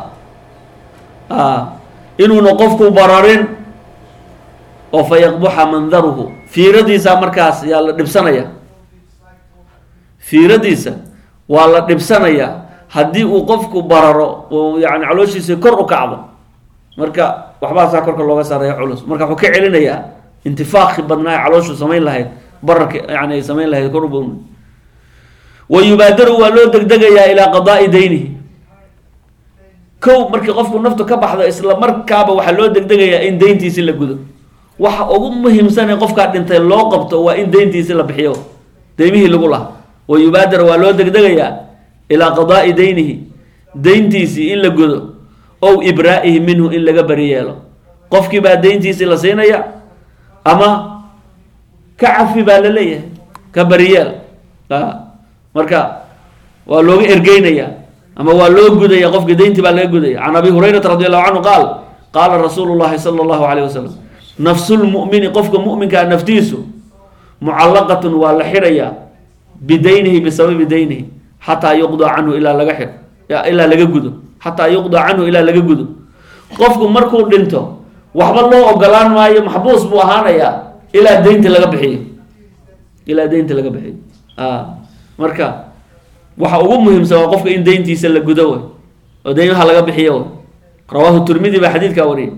inuuna qofku bararin oo fa yaqbuxa mandaruhu fiiradiisa markaas yaa la dhibsanaya fiiradiisa waa la dhibsanayaa haddii uu qofku bararo oo yani calooshiisa kor u kacdo marka waxbaasaa korka looga saaraya culus marka wuxuu ka celinayaa intifaaqi badnaa ee calooshu samayn lahayd bararka yani ay samayn lahayd kor u wa yubaadaru waa loo degdegayaa ilaa qadaa'i daynihi kow markii qofku naftu ka baxdo isla markaaba waxaa loo degdegayaa in dayntiisi la gudo waxa ugu muhiimsanee qofkaa dhintay loo qabto waa in dayntiisi la bixiyo daymihii lagu laha wa yubaadar waa loo degdegayaa ilaa qadaa'i daynihi dayntiisii in la gudo ow ibraa'ihi minhu in laga bari yeelo qofkii baa dayntiisii la siinaya ama ka cafi baa la leeyahay ka bariyeel marka waa looga ergeynaya ama waa loo gudaya qofkii dayntii baa laga gudaya can abi hurayrata radi allahu canhu qaal qaala rasuulu llahi sala allahu alayh wasalam nafsulmu'mini qofka mu'minkaa naftiisu mucallaqatun waa la xidhayaa bidaynihi bisababi daynihi xataa yuqdaa canhu ilaa laga xidho ilaa laga gudo xataa yuqdaa canhu ilaa laga gudo qofku markuu dhinto waxba loo ogolaan maayo maxbuus buu ahaanayaa ilaa daynti laga bixiyo ilaa daynti laga bixiyo marka waxa ugu muhiimsan waa qofka in dayntiisa la gudo way oo daynaha laga bixiyo way rawaahu tirmidi baa xadiidkaa wariyay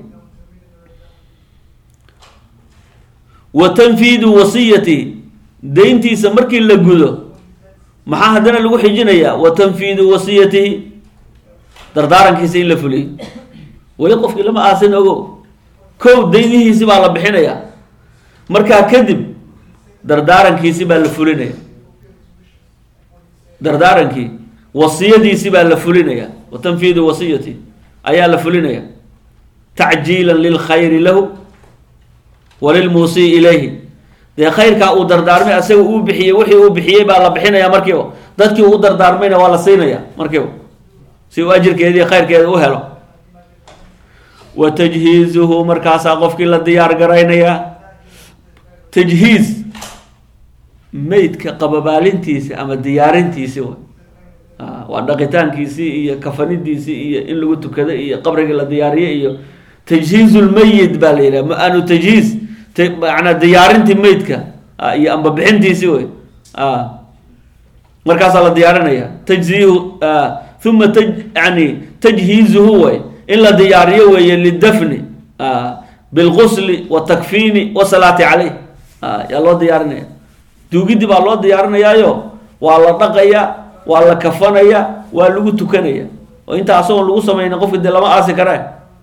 wa tanfiidu wasiyatihi dayntiisa markii la gudo maxaa haddana lagu xijinayaa wa tanfiidu wasiyatihi dardaarankiisa in la fuliyo weli qofkii lama aasin ogo kow daynihiisi baa la bixinayaa markaa kadib dardaarankiisi baa la fulinaya dardaarankii wasiyadiisi baa la fulinaya wa tanfiidu wasiyati ayaa la fulinaya tacjiilan lilkhayri lahu walilmuusii ilayhi dee khayrkaa uu dardaarmay asaga uu bixiyey wixii uu bixiyey baa la bixinaya markiiba dadkii uu dardaarmayna waa la siinaya markiiba si uu ajirkeedii khayrkeeda u helo wa tajhiizuhu markaasaa qofkii la diyaar garaynayaa tajhiiz meydka qababaalintiisa ama diyaarintiisi wa waa dhaqitaankiisii iyo kafanidiisii iyo in lagu tukado iyo qabrigii la diyaariye iyo tajhiizulmayit baa la yidhaha ma-aanu tajhiiz manaa diyaarintii meydka iyo amba bixintiisi wey markaasaa la diyaarinaya tajziihu uma t yani tajhiizuhu way in la diyaariyo weeye lidafni bilgusli watakfiini wasalaati caleyh yaa loo diyaarinaya duugidii baa loo diyaarinayaayo waa la dhaqaya waa la kafanaya waa lagu tukanaya oo intaa asagoon lagu samayna qofka dee lama aasi karee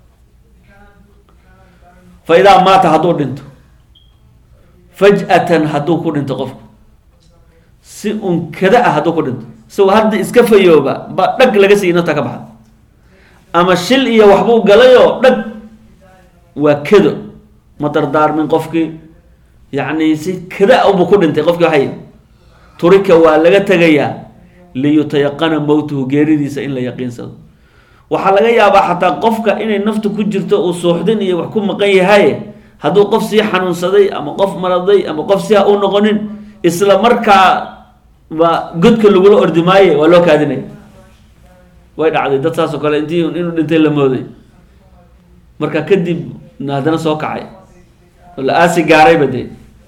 fa idaa maata hadduu dhinto faj'atan hadduu ku dhinto qofku si unkada ah hadduu ku dhinto isagoo hadda iska fayooba ba dhag laga sii nafta ka baxda ama shil iyo waxbuu galayoo dhag waa kado ma dardaarmin qofkii yacni si kada ubuu ku dhintay qofkii waxay turika waa laga tegayaa liyutayaqana mowtuhu geeridiisa in la yaqiinsado waxaa laga yaabaa xataa qofka inay naftu ku jirto uu suuxdin iyo wax ku maqan yahay hadduu qof sii xanuunsaday ama qof maraday ama qof si ha u noqonin isla markaa ba godka lagula ordi maaye waa loo kaadinaya way dhacday dad saas oo kale intii inuu dhintay la mooday marka kadib haddana soo kacay oo la aasi gaarayba dee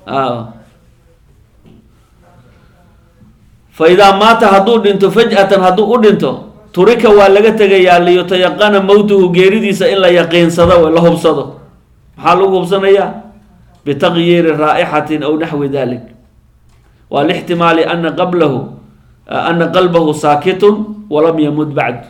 fa idaa maata hadduu dhinto faj'atan hadduu u dhinto turika waa laga tegayaa liyutayaqana mowtuhu geeridiisa in la yaqiinsado la hubsado maxaa lagu hubsanayaa bitaqyiiri raa'ixatin aw naxwi dalik waa lixtimaali ana qablahu ana qalbahu saakitun walam yamut bacd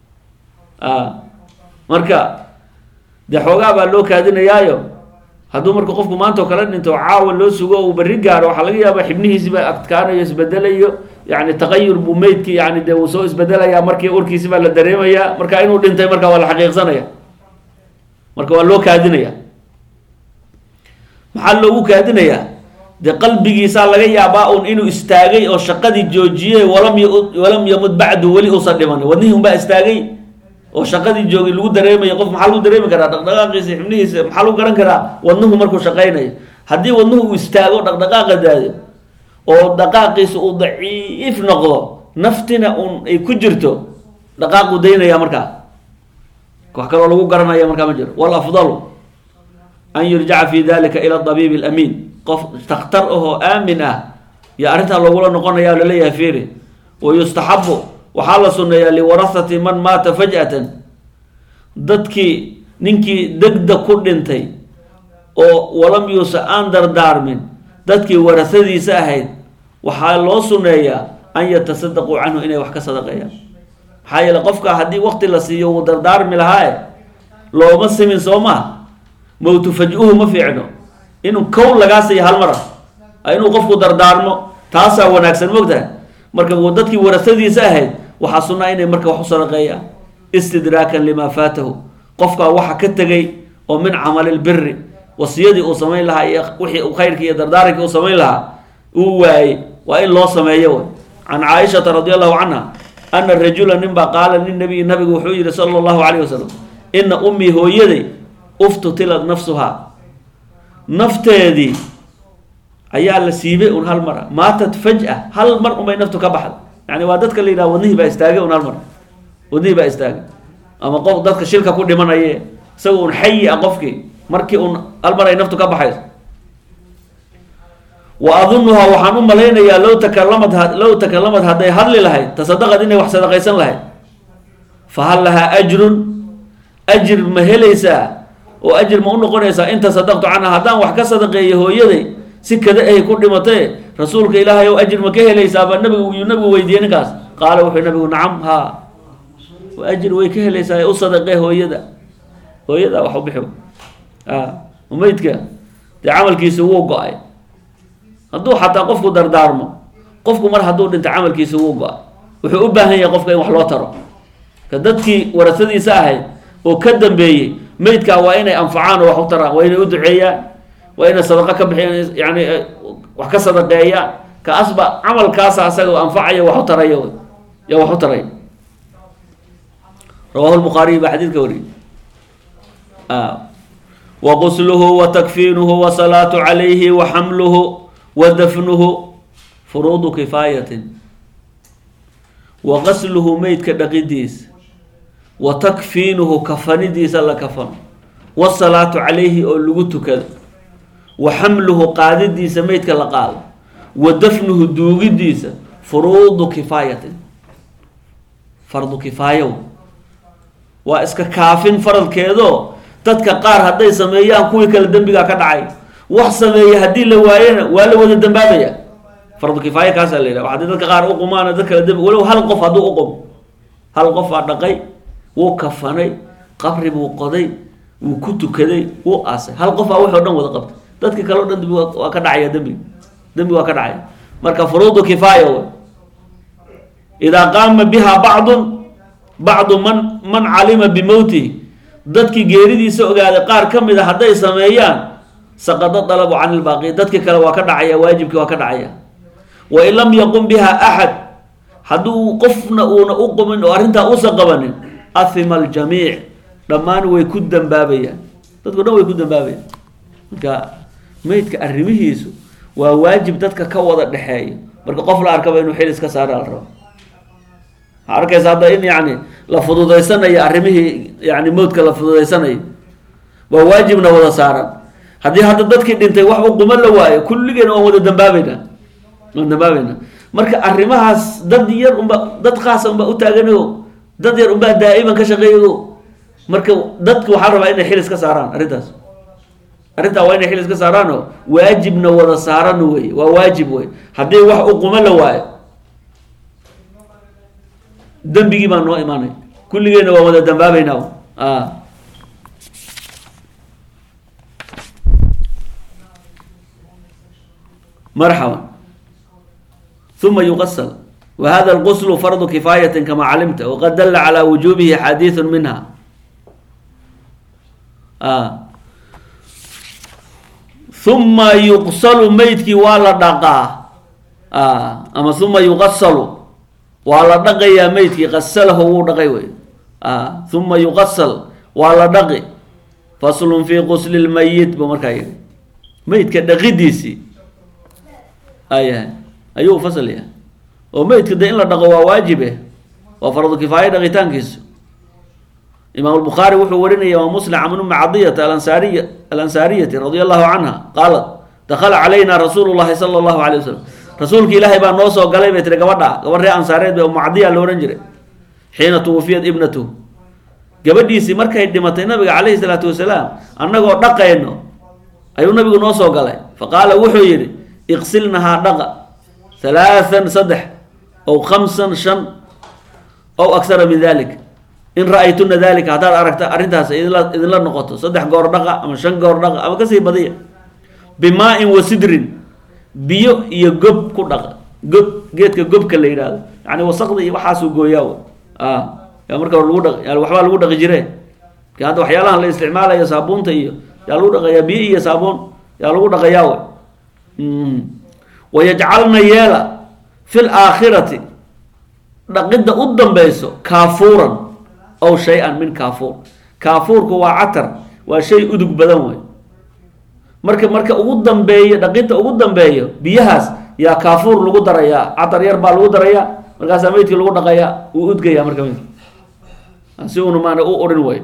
marka dee xoogaa baa loo kaadinayaayo hadduu marka qofku maanta oo kala dhinto caawa loo sugo uu berri gaaro waxaa laga yaabaa xibnihiisiba adkaanayo isbedelayo yani taqayur buu meydki yani dee uu soo isbedelayaa markii urkiisi baa la dareemayaa marka inuu dhintay marka waa la xaqiiqsanaya marka waa loo kaadinaya maxaa loogu kaadinayaa dee qalbigiisaa laga yaabaa un inuu istaagay oo shaqadii joojiyey walam y walam yamut bacdu weli uusan dhimanin wadnihii unbaa istaagay oo shaqadii joogay lagu dareemayo qof maxaa lagu dareemi karaa dhaqdhaqaaqiisa xibnihiisa maxaa lagu garan karaa wadnuhu markuu shaqaynayo haddii wadnuhu uu istaago dhaqdhaqaaqa daado oo dhaqaaqiisa uu daciif noqdo naftina un ay ku jirto dhaqaaquu daynaya markaa wax kaloo lagu garanaya markaa ma jiro walafdalu an yurjaca fi dalika ila dabiib alamiin qof takhtar ahoo aamin ah iyo arrintaa loogula noqonaya laleeyahay fiiri wayustaxabu waxaa la sunneeyaa liwarahati man maata faj'atan dadkii ninkii degda ku dhintay oo walam yuusa aan dardaarmin dadkii warasadiisa ahayd waxaa loo sunneeyaa an yatasadaquu canhu inay wax ka sadaqeeyaan maxaa yeele qofka haddii waqti la siiyo wuu dardaarmi lahaaye looma simin soo maha mowtu faj-uhu ma fiicno inuu kow lagaa siiyo hal mar ah inuu qofku dardaarmo taasaa wanaagsan mogtahay marka dadkii warasadiisa ahayd waxaa sunnaa inay marka wax u sadaqeeyaan istidraakan limaa faatahu qofkaa waxa ka tegay oo min camali lbiri wasiyadii uu samayn lahaa iyo wixii khayrkii iyo dardaarankii uu samayn lahaa uu waayey waa in loo sameeyo way can caaishata radi allahu canha ana rajula nin baa qaala nin nabiy nabigu wuxuu yihi sala allahu calayh wasalam ina ummii hooyaday uftutilat nafsuhaa nafteedii ayaa la siibay un hal mar a maatat faj-a hal mar unbay naftu ka baxda yani waa dadka la yidhaha wadnihii baa istaagay un hal mar wadnihii baa istaagay ama qof dadka shilka ku dhimanaye isaga un xayi a qofkii markii un hal mar ay naftu ka baxayso wa adunuhaa waxaan u malaynayaa low takalamad low takalamad hadday hadli lahayd tasadaqad inay wax sadaqaysan lahayd fa hal lahaa ajrun ajir ma helaysaa oo ajir ma u noqonaysaa in tasadaqtu canha haddaan wax ka sadaqeeyo hooyaday si kada ahay ku dhimatee rasuulka ilaahay ow ajir ma ka helaysaa baa nabigu yuu nabigu weydiiyey ninkaas qaala wuxuu nabigu nacam haa ajir way ka helaysaa u sadaqee hooyada hooyada wax u bixi umaydka dee camalkiisa wuu go-ay hadduu xataa qofku dardaarmo qofku mar hadduu dhinto camalkiisa wuu go-ay wuxuu u baahan yahay qofka in wax loo taro ka dadkii warasadiisa ahayd oo ka dambeeyey meydkaa waa inay anfacaan oo wax u taraan waa inay u duceeyaan waa inay sadaqo ka bixiyaan yani wax ka sadaqeeyaan ka asba camalkaasa asaga anfacaya wax u taraya ya wax u taraya rawahu lbukhaariy baa xadiidka wariyay wa qusluhu wa takfiinuhu wa salaatu calayhi wa xamluhu wa dafnuhu furuudu kifaayatin wa qasluhu meydka dhaqidiisa wa takfiinuhu kafanidiisa la kafano wasalaatu calayhi oo lagu tukado wa xamluhu qaadidiisa meydka la qaado wa dafnuhu duugidiisa furuudu kifaayatin fardu kifaayo waa iska kaafin faradkeedo dadka qaar hadday sameeyaan kuwii kale dembigaa ka dhacay wax sameeya haddii la waayana waa la wada dambaabaya fardu kifaaya kaasaa la yidhaha haddii dadka qaar uqumaan dad kale dembi walow hal qof hadduu uqumo hal qof aa dhaqay wuu kafanay qabri buu qoday wuu ku tukaday wuu aasay hal qof aa wixi o dhan wada qabtay dadka kale o dhan dembi waa ka dhacaya dembi dembi waa ka dhacaya marka furuudu kifaaya w idaa qaama biha bacdun bacdu man man calima bimowtihi dadkii geeridiisa ogaaday qaar ka mid a hadday sameeyaan saqada dalabu can ilbaaqi dadki kale waa ka dhacaya waajibkii waa ka dhacaya wain lam yaqum biha axad hadduu qofna uuna u qumin oo arrintaa uusan qabanin ahima aljamiic dhammaan way ku dambaabayaan dadku dhan way ku dambaabayaan marka meydka arrimihiisu waa waajib dadka ka wada dhexeeya marka qof la arkaba inuu xil iska saara la rabo waxaa arkaysa hadda in yani la fududaysanayo arrimihii yani mowdka la fududaysanayo waa waajibna wada saaran haddii hadda dadkii dhintay wax u quman la waayo kulligeena waan wada dambaabeynaa waan dambaabeynaa marka arrimahaas dad yar unba dad khaasa unbaa u taaganayo dad yar unbaa daa'iman ka shaqeeyayo marka dadka waxaa rabaa inay xil iska saaraan arrintaas arrintaa waa inay xil iska saaraanoo waajibna wada saaran wey waa waajib wey haddii wax u quman la waayo dembigii baa noo imaanay kulligeena waan wada dambaabeynaa marxaba uma yuqasl wahada alqusl fardu kifaayati kama calimta waqad dala calى wujubihi xadiiثu minha uma yuqsalu meydkii waa la dhaqaa ama uma yuqasalu waa la dhaqayaa meydkii qasalahu wuu dhaqay wey uma yuqasal waa la dhaqi faslun fi qusli lmayit bu markaa yidhi meydka dhaqidiisii ayahay ayuu fasal yahay oo meydka de in la dhaqo waa waajibe waa fardu kifaaya dhaqitaankiisu imaam albukhaari wuxuu warinaya waa muslim can ummi cadiyata alansaariya alansaariyati radia allahu canha qaalat dakala calayna rasuulu llahi sala allahu alay wasalam rasuulka ilaahay baa noo soo galay bay tiri gabadha gabadh ree ansaareed bay ummu cadiya la ohan jiray xiina tuwufiyat ibnatu gabadhiisii markay dhimatay nabiga calayhi salaatu wasalaam annagoo dhaqayno ayuu nabigu noo soo galay faqaala wuxuu yidhi iqsilnahaa dhaqa halaathan saddex ow khamsan shan ow aksara min dalik in ra-aytuna dalika haddaad aragta arrintaas idinla idinla noqoto saddex goor dhaqa ama shan goor dhaqa ama kasii badiya bimaa-in wa sidrin biyo iyo gob ku dhaqa gob geedka gobka la yidhaahdo yani wasaqda iyo waxaasuu gooyaa yaa marka hore lagu dhaq waxbaa lagu dhaqi jire marka hadda waxyaalahan la isticmaalayo saabuunta iyo yaa lagu dhaqayaa biyo iyo saabuun yaa lagu dhaqayaa w wayajcalna yeela fi laakhirati dhaqidda u dambeyso kaafuuran ow shay-an min kaafuur kaafuurku waa catar waa shay udug badan wey marka marka ugu dambeeyo dhaqidda ugu dambeeyo biyahaas yaa kaafuur lagu darayaa catar yar baa lagu darayaa markaasaa meydkii lagu dhaqayaa uu udgayaa marka meydka si una maana u orin way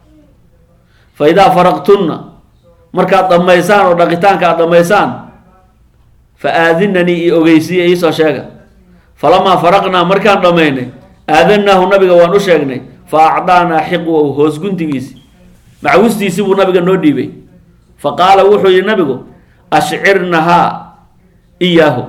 fa idaa faraqtunna markaad dhammaysaan oo dhaqitaanka aad dhammaysaan fa aadinanii iyo ogeysiya iisoo sheega falamaa faraqnaa markaan dhammaynay aadanaahu nabiga waan u sheegnay fa acdaanaa xiqwow hoos guntigiisi macwistiisi buu nabiga noo dhiibay fa qaala wuxuu yihi nabigu ashcirnahaa iyaahu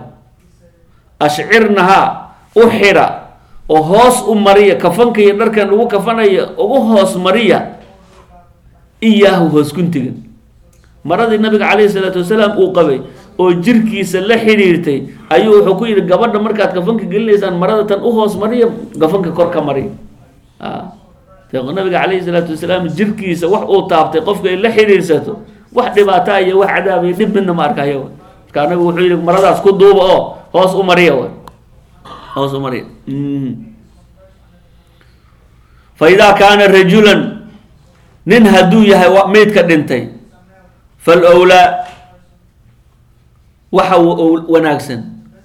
ashcirnahaa u xidha oo hoos u mariya kafanka iyo dharkan ugu kafanaya ugu hoos mariya iyaahu hoos guntigan maradii nabiga calayhi salaatu wasalaam uu qabay oo jirkiisa la xidhiirtay ayuu wuxuu ku yidhi gabadha markaad gafanka gelinaysaan marada tan u hoos mariya gafanka kor ka mariya nabiga calayhi salaatu wasalaam jirkiisa wax uu taabtay qofka ay la xidhiirsato wax dhibaataa iyo wax cadaab iyo dhib midna ma arkayo markaa nabigu wuxuu yidhi maradaas ku duuba oo hoos u mariya w hoos u mariya fa idaa kaana rajulan nin hadduu yahay meydka dhintay falowlaa waxa wanaagsan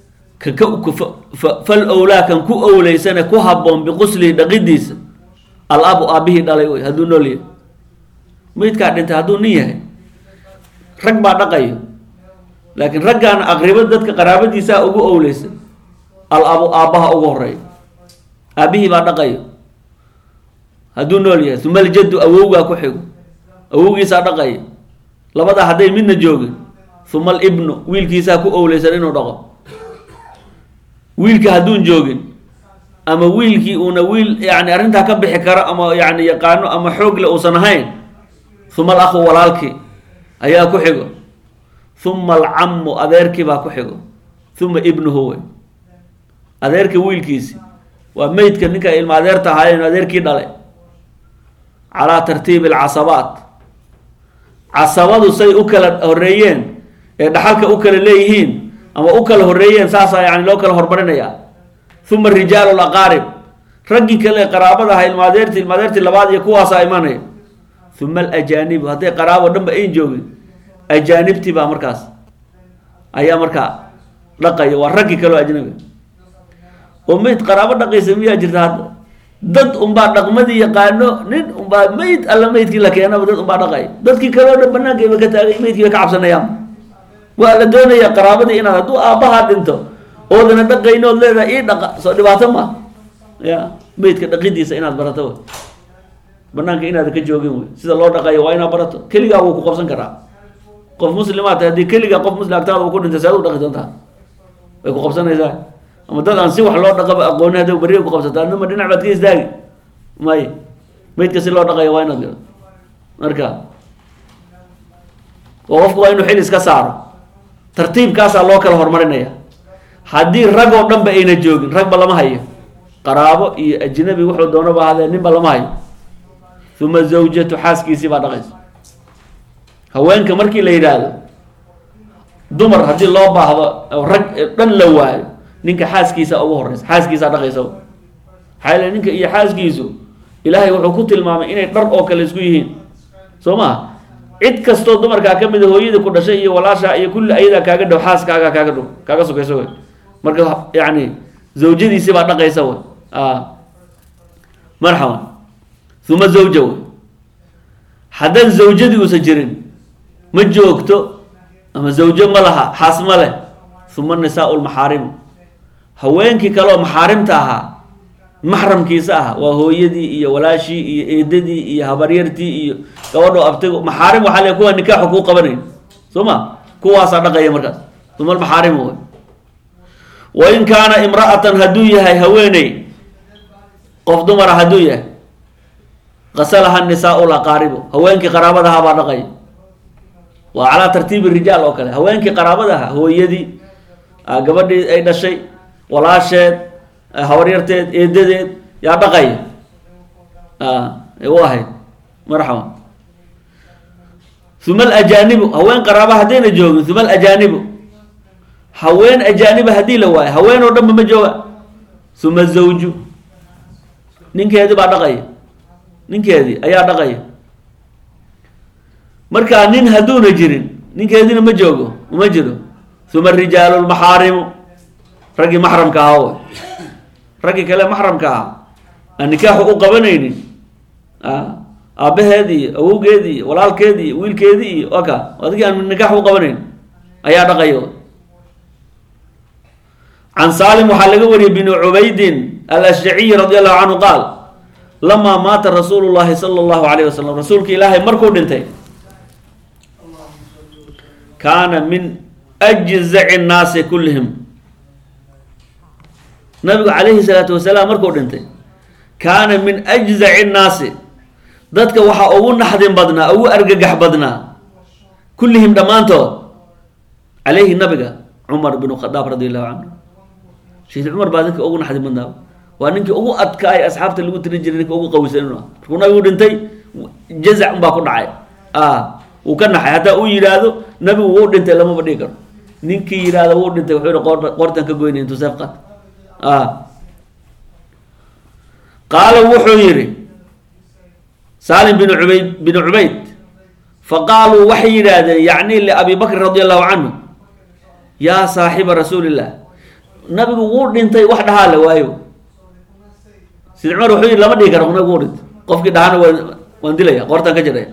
falowlaa kan ku owleysane ku habboon biquslihi dhaqidiisa al-abu aabihii dhalay wey hadduu nool yahay meydkaa dhintay hadduu nin yahay rag baa dhaqayo laakiin raggaana aqribo dadka qaraabadiisaa ugu owleysan al-abu aabbaha ugu horeeya aabihii baa dhaqayo hadduu nool yahay uma aljaddu awowgaa ku xigo awowgiisaa dhaqaya labadaa hadday midna joogin uma alibnu wiilkiisaa ku owleysan inuu dhaqo wiilka hadduun joogin ama wiilkii uuna wiil yani arrintaa ka bixi karo ama yani yaqaano ama xoogle uusan ahayn uma alakhu walaalkii ayaa ku xigo uma alcammu adeerkii baa ku xigo uma ibnuhu wey adeerka wiilkiisi waa meydka ninka ilma adeerta ahaayeen adeerkii dhalay calaa tartiibi alcasabaat casabadu say u kala horeeyeen ee dhaxalka u kala leeyihiin ama u kala horeeyeen saasaa yani loo kala hormarinayaa uma rijaalu laqaarib raggii kale qaraabada aha ilma adeerti ilma adeertii labaad iyo kuwaasaa imanaya uma alajaanibu hadday qaraabo dhanba ayn joogin ajaanibtii baa markaas ayaa markaa dhaqaya waa raggii kaleo ajnabi oo meyd qaraabo dhaqaysa miyaa jirta hadda dad unbaa dhaqmadii yaqaano nin unbaa meyd alla meydkii la keenaba dad unbaa dhaqaya dadkii kaleo dhan banaankeeba ka taagay meydkiiba ka cabsanayaan waa la doonaya qaraabadii inaad hadduu aabbahaa dhinto oodana dhaqayno ood leedahay ii dhaqa soo dhibaato ma ya meydka dhaqidiisa inaad barato wey banaanka inaada ka joogin wey sida loo dhaqayo waa inaad barato keligaa wuu ku qabsan karaa qof muslimaad tahay haddii keligaa qof muslim agtaada uu ku dhintay saad u dhaqi doontaa way ku qabsanaysaa ama dad aan si wax loo dhaqaba aqooni hadda beriga ku qabsataa adnama dhinac baad ka istaagi may meydka si loo dhaqayo waa inaad garo marka oo qofku waa inuu xil iska saaro tartiibkaasaa loo kala horumarinaya haddii rag oo dhan ba ayna joogin ragba lama hayo qaraabo iyo ajnabi wuxuu doonaba hadee ninba lama hayo uma zawjatu xaaskiisii baa dhaqaysa haweenka markii la yidhaahdo dumar haddii loo baahdo rag dhan la waayo ninka xaaskiisa ugu horeysa xaaskiisaa dhaqaysa maxaa yeele ninka iyo xaaskiisu ilaahay wuxuu ku tilmaamay inay dhar oo kale isku yihiin soo maha cid kastoo dumarkaa ka mida hooyadii ku dhashay iyo walaashaa iyo kulli ayadaa kaaga dhow xaaskaagaa kaaga dhow kaaga sugayso wey marka yani zawjadiisii baa dhaqaysa wey marxaban uma zawja wey haddaan zawjadii uusan jirin ma joogto ama zawjo ma laha xaas ma leh uma nisaau lmaxaarimu haweenkii kaleoo maxaarimta ahaa maxramkiisa ah waa hooyadii iyo walaashii iyo eedadii iyo habaryartii iyo gabadho abtigo maxaarim waxaa le kuwa nikaaxu kuu qabanayn soo ma kuwaasaa dhaqaya markaas uma almaxaarimu wey wain kaana imra'atan hadduu yahay haweeney qof dumara hadduu yahay qasalaha nisaau laqaaribu haweenkii qaraabadahaa baa dhaqaya waa calaa tartiibi rijaal oo kale haweenkii qaraabadaha hooyadii gabadhii ay dhashay walaasheed habaryarteed eedadeed yaa dhaqaya u ahayd marxaban uma alajaanibu haween qaraaba haddayna joogin uma alajaanibu haween ajaaniba haddii la waayo haween oo dhanba ma jooga uma zawju ninkeedii baa dhaqaya ninkeedii ayaa dhaqaya markaa nin hadduuna jirin ninkeediina ma joogo uma jiro uma rijaalu lmaxaarimu raggii maxramka ahaa way raggii kale maxramka ahaa aan nikaaxu u qabanaynin aabbaheedii iyo awowgeedii iyo walaalkeedii iyo wiilkeedii iyo aka adigii aan nikaaxu u qabanayn ayaa dhaqaya can saalim waxaa laga wariyay bn cubaydin alashjaciyi radi allahu canhu qaal lamaa maata rasuulu llahi sala allahu alayh wasalam rasuulka ilaahay markuu dhintay kaana min ajzaci nnaasi kullihim nabigu calayhi salaatu wasalaam markuu dhintay kaana min ajzaci nnaasi dadka waxaa ugu naxdin badnaa ugu argagax badnaa كلهم دمانتو عليه النبي عمر بن الخطاب رضي الله عنه شيخ عمر بعدك أقول نحد من ذا وأنك أقول أتكاي أصحاب تلقوا تنجر إنك أقول قوي سنوا كنا يقول أنتي جزع ما كنا عاي آه وكنا حتى أقول يرادو نبي وود أنت لما بديكر نينكي يرادو وود أنت وحير قرط قرطن كجوين أنتو سافقت آه قال وحيري سالم بن عبيد بن عبيد فقالوا وحي هذا يعني لأبي بكر رضي الله عنه يا صاحب رسول الله نبي وود أنت واحد حاله وايو سيد عمر وحير لما ديكر هنا وود قف كده أنا وندليا قرطن كجري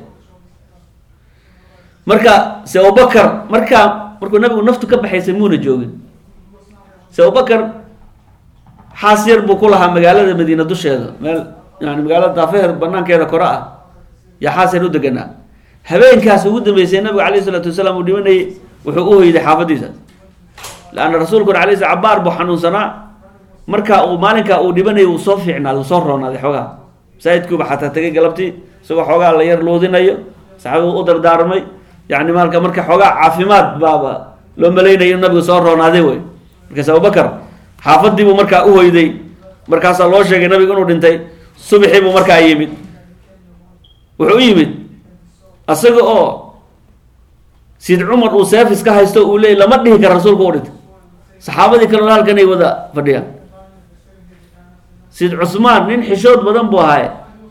marka si Abubakar marka markuu nabigu naftu ka baxaysay muuna joogin si Abubakar xaasir buu ku lahaa magaalada Madiina dusheeda meel yani magaalada Daafeer banaankeeda kora ah ya xaasir u deganaa habeenkaas ugu dambeysay nabiga kaleey salaatu wasalaam uu dhimanay wuxuu u hoyday xaafadiisa laana rasuulku kaleey cabaar buu xanuunsanaa marka uu maalinka uu dhimanay uu soo fiicnaa uu soo roonaaday xogaa saayidku ba xataa tagay galabtii isagoo xogaa la yar loodinayo saxaabadu u dardaarmay يعني مالك مركا حوغا عافيمات بابا لو ملينا النبي صلى الله عليه وسلم مركا ابو بكر حافظ دي مركا او هيدي مركا لو شيغay nabiga inuu dhintay subaxii buu markaa yimid wuxuu yimid asaga oo sid Umar uu saafis ka haysto uu leeyahay lama dhihi karo rasuulku uu dhintay saxaabadii kale halkan ay wada fadhiyaan sid Uthman nin xishood badan buu ahaa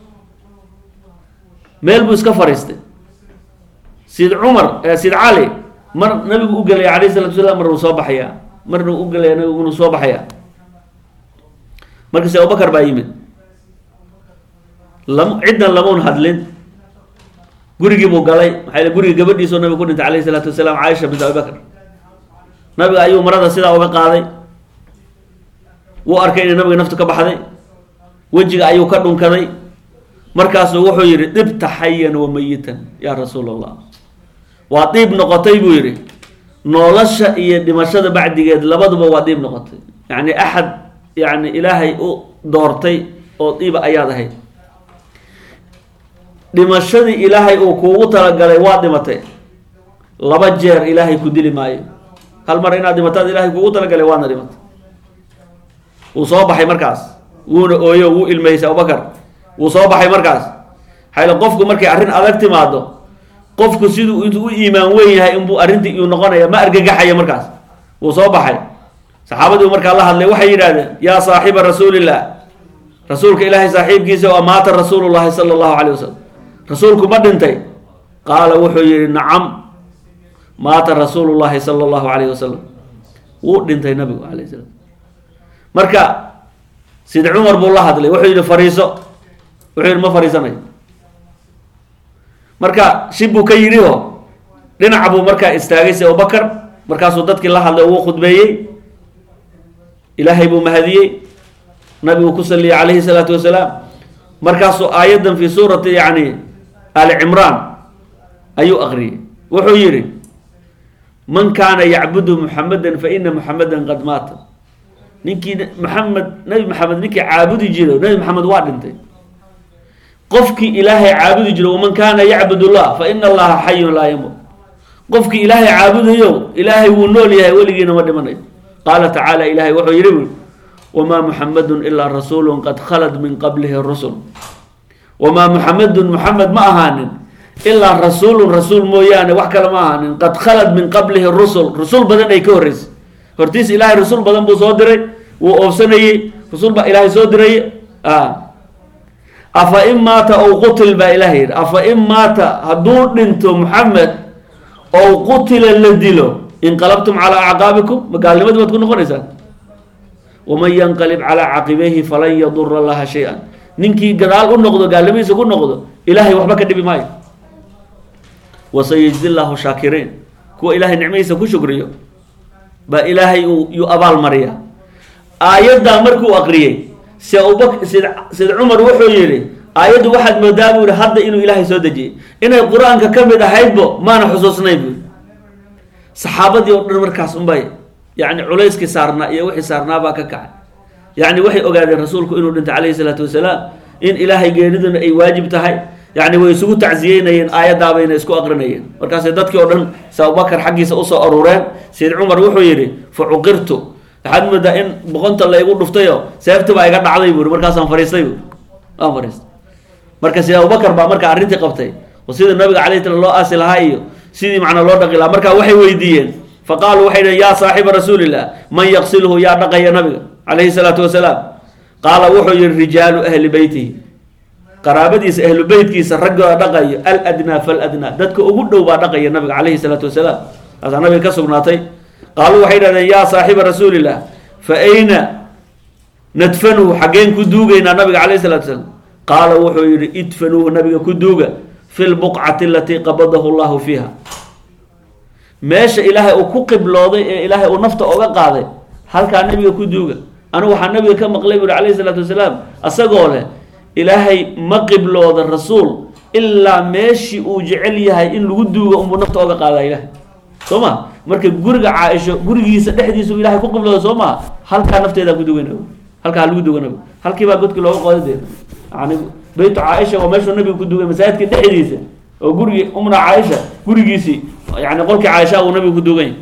meel buu iska fariistay سيد عمر سيد علي مر نبي أقول عليه الصلاة والسلام مر وصابحيا مر أقول نبي أقول وصابحيا مركز أبو بكر بايمن لم عندنا لمون هدلين قريجي مقالي حيل قريجي قبل يسون نبي يقول عليه الصلاة والسلام عائشة بنت أبي بكر نبي أيوه مرة سيد أبو بكر هذا وأركين النبي نفسه كبحذي وجه أيوه كرم كذي مركز وحي يردبت حيا وميتا يا رسول الله وطيب نقطي بيري نولش إيه دمشق بعد جد لبضب وطيب نقطي يعني أحد يعني إلهي أو دورتي أو طيب أياده هي دمشق إلهي أو قوة رجال وادمته لبجر إلهي كدلي ماي هل مرينا دمتة إلهي قوة رجال وانا دمت وصابح مركز ون أويو والميس أبو بكر وصابح مركز حيل قفكم مركز أرين أذكت معده qofku siduu intuu iimaan weyn yahay in buu arintii uu noqonaya ma argagaxaya markaas uu soo baxay saxaabadu markaa la hadlay waxay yiraahdeen yaa saaxiba rasuulillah rasuulka ilaahay saaxiibkiisa oo maata rasuulullaahi sallallahu alayhi wasallam rasuulku ma dhintay qaala wuxuu yiri nacam maata rasuulullaahi sallallahu alayhi wasallam wuu dhintay nabigu alayhi salaam marka sid Umar buu la hadlay wuxuu yiri fariiso wuxuu yiri ma fariisanayo marka shibu ka yiriyo dhinac buu marka istaagay si Abu Bakar markaasuu dadkii la hadlay oo khudbeeyay ilaahay buu mahadiyay nabigu ku salliya alayhi salatu wasalaam markaasuu aayadan fi suurati yani ali imran ayu aqri wuxuu yiri man kaana ya'budu muhammadan fa inna muhammadan qad mata ninki muhammad nabi muhammad ninki caabudi jiro nabi muhammad waa dhintay قفك إلهي عابد جل ومن كان يعبد الله فإن الله حي لا يموت قفك إلهي عابد يو إلهي ونول يا ولينا ودمنا قال تعالى إلهي وحي يربي وما محمد إلا رسول قد خلد من قبله الرسل وما محمد محمد ما أهان إلا رسول رسول مويان وحكى ما أهان قد خلد من قبله الرسل رسول بدن يكورس هرتيس إلهي رسول بدن بصدري وأوسني رسول إلهي صدري آه أفإن مات أو قتل بإلهي أفإن مات هدور دنتو محمد أو قتل الذيلو انقلبتم على أعقابكم قال لماذا ما تكونوا خريسان ومن ينقلب على عقبيه فلن يضر الله شيئا ننكي قال النقض قال لماذا يكون نقض إلهي وحبك دبي ماي وسيجزي الله شاكرين كو إلهي نعمي سكو شكريو با إلهي يؤبال مريا آيات مركو أقريه سيد عمر وحو يري آيات واحد مدابور هذا إنه إلهي سودجي إنه القرآن ككمل هيدبو ما نحسوسنا يبو صحابتي وقر مركز أمباي يعني عليس كسارنا يا وحي سارنا باك كعب يعني وحي أقاد الرسول إنه أنت عليه الصلاة والسلام إن إلهي جيردنا أي واجب تهي يعني ويسوق تعزيين آيات بين يسوق أقرنين مركز دتك أردن سأبو بكر حقي سأوصى أرورين سيد عمر وحو يري فعقرته لحد ما دا إن بغنت الله يقول نفتيه سيفت بقى يقعد عظيم مركز أم فريسيو أم فريس مركز أبو بكر بقى مركز عرينتي قبتي وسيد النبي عليه الله أسل هاي سيدي معنا الله دقيلا مركز وحي ويدين فقالوا وحيدا يا صاحب رسول الله من يغسله يا دقي يا نبي عليه الصلاة والسلام قال وحي الرجال أهل بيته قرابتيس أهل بيتكيس الرجل دقي الأدنى فالأدنى دتك أقول با دقي النبي عليه الصلاة والسلام هذا النبي كسب ناطي قالوا وحيدا يا صاحب رسول الله فأين ندفنه حقين كدوغينا النبي عليه الصلاة والسلام قال وحي ادفنوه النبي كدوغا في البقعة التي قبضه الله فيها ماشي إلهي وكوكب لوضي إلهي ونفط أوغا قاضي هل كان النبي كدوغا أنا وحا النبي كما قليب عليه الصلاة والسلام أساقوله إلهي مقب لوض الرسول إلا ماشي وجعليها إن لغدوغا أمو نفط أوغا قاضي إلهي ثم مركب قرق عائشة قرقي سنحديث إلهي كوكب لوضي ثم هل كان نفط إذا كدوغا نبو هل كان لغدوغا نبو هل كيبا قدك لوغا قاضي يعني بيت عائشة وماشي النبي كدوغا مساعد كده حديثة وقرقي أمنا عائشة قرقي سي يعني قولك عائشة ونبي كدوغين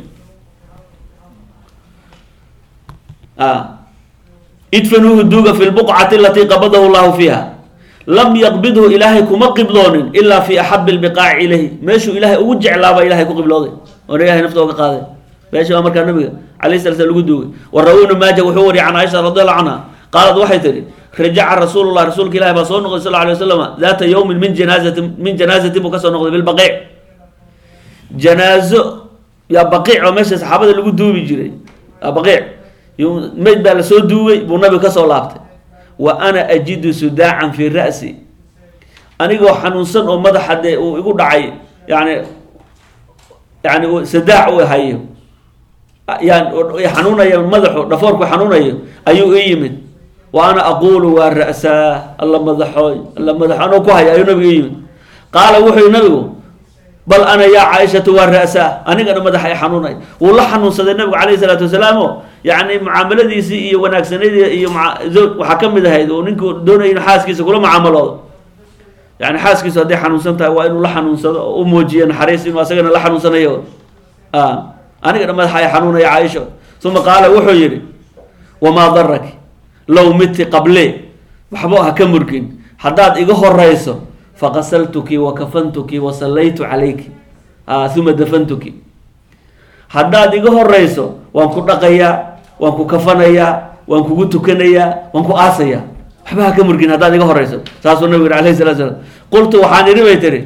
آه ادفنوه الدوغة في البقعة التي قبضه الله فيها لم يقبضه إلهي كما قبلون إلا في أحب البقاع إليه ماشو إلهي أوجع لابا إلهي كو قبلوضي ورياه نفسه وقاضي ماشو أمر كان النبي عليه الصلاة والسلام والروون ماجه وحوري عن عائشة رضي الله عنها قالت وحي تري رجع رسول الله رسولك إلهي بصور صلى الله عليه وسلم ذات يوم من جنازة من جنازة مكسر نقضي بالبقيع جنازة يا بقيع وماشي صحابة اللي قد دوبي جري يا بقيع يوم ميت بالسو دوبي والنبي كسر لابته وأنا أجد سداعا في رأسي أنا يقول حنوسن ومدح حد ويقول دعي يعني يعني سداع وهايه يعني حنونا يا مدحه دفورك حنونا أيو يمد وأنا أقول والرأساء الله مدحوي الله مدحوي أنا كوهي أيو نبي يمد قال وحي نبي بل أنا يا عائشة والرأساء أنا قد مدحي حنوني والله حنون صدى النبي عليه الصلاة والسلام يعني معاملة دي سي وناكسنة دي مع زوج وحكم ده هيدا ونكو دون إنه حاس كيس كله معاملة يعني حاس كيس هدي حنون سنتها وإنه الله حنون صدى أموجي أنا حريص إنه أسجن الله حنون صدى يور آه أنا قد مدحي حنون يا عائشة ثم قال وحيري وما ضرك لو مت قبلي وحبوها كمركين حداد إيجاه الرئيسه فغسلتك وكفنتك وصليت عليك آه ثم دفنتك حداد إيجاه الرئيسه وانكو دقيا وانكو كفنيا وانكو قتكنيا وانكو آسيا حبها كمركين حداد إيجاه الرئيسه ساسو النبي عليه الصلاة والسلام قلت وحاني رميتري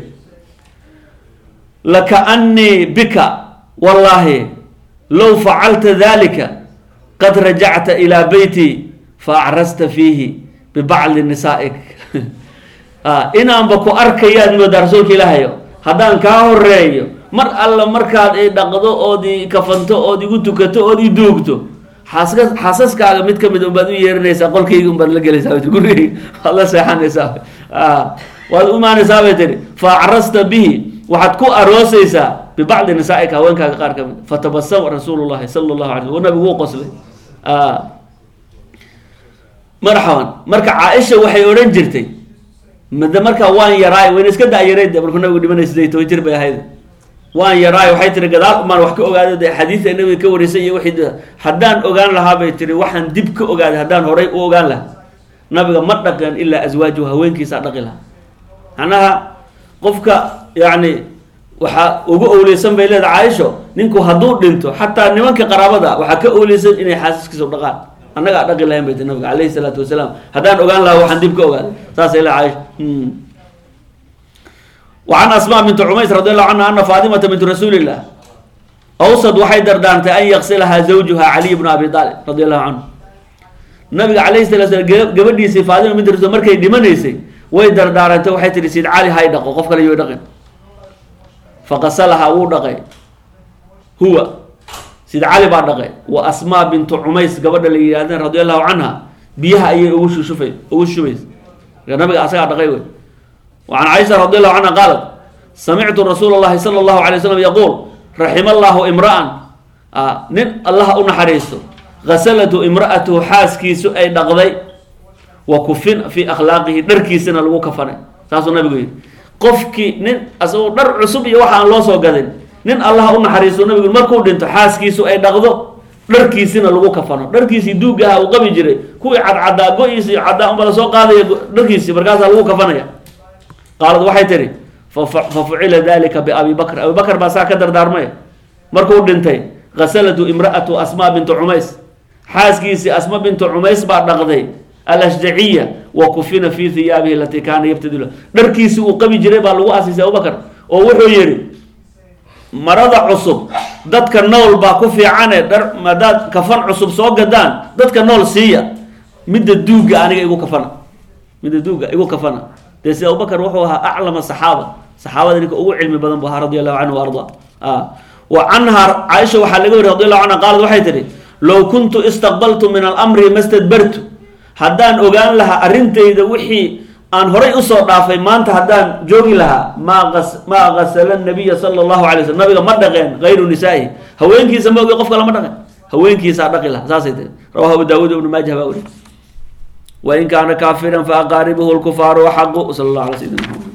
لكأني بك والله لو فعلت ذلك قد رجعت إلى بيتي فأعرست فيه ببعض نسائك آه إن أم بكو أركيات مدرسوك إلهيو هدان كاهو الرئيو مر الله مركاد إيه دقضو أو دي كفنتو أو دي قتوكتو أو دي دوكتو حاسس كاغا متك مدن بدو يرنيسا قول كيكم برلقى لسابة تقولي الله سيحان لسابة آه والأمان لسابة تري فأعرست به وحدكو أروسيسا ببعض نسائك وين كاغا قارك فتبسم رسول الله صلى الله عليه وسلم ونبي هو قصلي آه مرحبا مركا عائشة وحي أورنجرتي ماذا مركا وان يراي وين اسكدا يريد مركو نبي دمن سديتو جربه هيدا وان يراي waxay tiri gadaal ma wax ka ogaado xadiis nabi ka warisay wixii hadaan ogaan lahaa bay tiri waxaan dib ka ogaado hadaan horay u ogaan lahaa nabiga ma dhaqan illa azwaaju haweenkiisa dhaqi lahaa anaha qofka yaani waxa ugu awleysan bay leedahay Aisha ninku haduu dhinto hatta nimanka qaraabada waxa ka awleysan inay xaaskiisa dhaqaan annaga dhaqi lahayn bay nabiga alayhi salatu wasalaam hadaan ogaan lahaa waxaan dib ka ogaado taas ay leedahay وعن أسماء بنت عميس رضي الله عنها أن فاطمة بنت رسول الله أوصد وحيدر دانت أن يغسلها زوجها علي بن أبي طالب رضي الله عنه النبي عليه الصلاة والسلام قبل ديسي فاطمة بنت رسول الله مركي دمنيسي ويدر دانت وحيد رسيد علي هاي دقو قفك لي يدقن فغسلها ودقي هو سيد علي بعد دقي وأسماء بنت عميس قبل لي رضي الله عنها بيها أي أوش شوفي أوش شوفي النبي أسير دقي وعن عائشة رضي الله عنها قالت سمعت رسول الله صلى الله عليه وسلم يقول رحم الله امرأ آه نن الله أن حريصه غسلت امرأته حاسكي سؤال دقضي وكفن في أخلاقه دركي سنة الوكفنة ساسو النبي يقول qofkii nin asagoo dhar cusub iyo waxa aan loo soo gadin nin allah u naxariisto nabigu markuu dhinto xaaskiisu ay dhaqdo dharkiisina lagu kafano dharkiisii duuga ah uu qabi jiray kuwii cadcadaa go-iisi caddaa unba lasoo qaadaya dharkiisii markaasaa lagu kafanaya qaalad waxay tiri fafucila dalika biabi bakr abi bakr baa saa ka dardaarmay markuu dhintay ghasalatu imra'atu asma bintu cumays xaaskiisii asma bintu cumays baa dhaqday alashjaciya wa kufina fi thiyaabihi allati kaana yabtadilu dharkiisii uu qabi jiray baa lagu aasisay abubakar oo wuxuu yidhi marada cusub dadka nool baa ku fiicane dhar maadaad kafan cusub soo gadaan dadka nool siiya midda duuga aniga igu kafana midda duuga igu kafana dee sida abubakar wuxuu ahaa aclama saxaaba saxaabada ninka ugu cilmi badan bu ahaa radi allahu canhu arda wa canha caaisha waxaa laga wariy radi allahu canha qaalad waxay tihi low kuntu istaqbaltu min alamri mastadbartu haddaan ogaan lahaa arrintayda wixii aan horay usoo dhaafay maanta haddaan joogi lahaa maa maa gasala nabiya sala allahu alay waslm nabiga ma dhaqeen hayru nisaa'ihi haweenkiisa ma ogi qof kale ma dhaqen haweenkiisaa dhaqi laha saasay tiri rawahu abu daawuud ibnu maajah baa weri wain kaana kaafiran faaqaaribuhu lkufaaru xaqu sala allah ala sayidina maxamed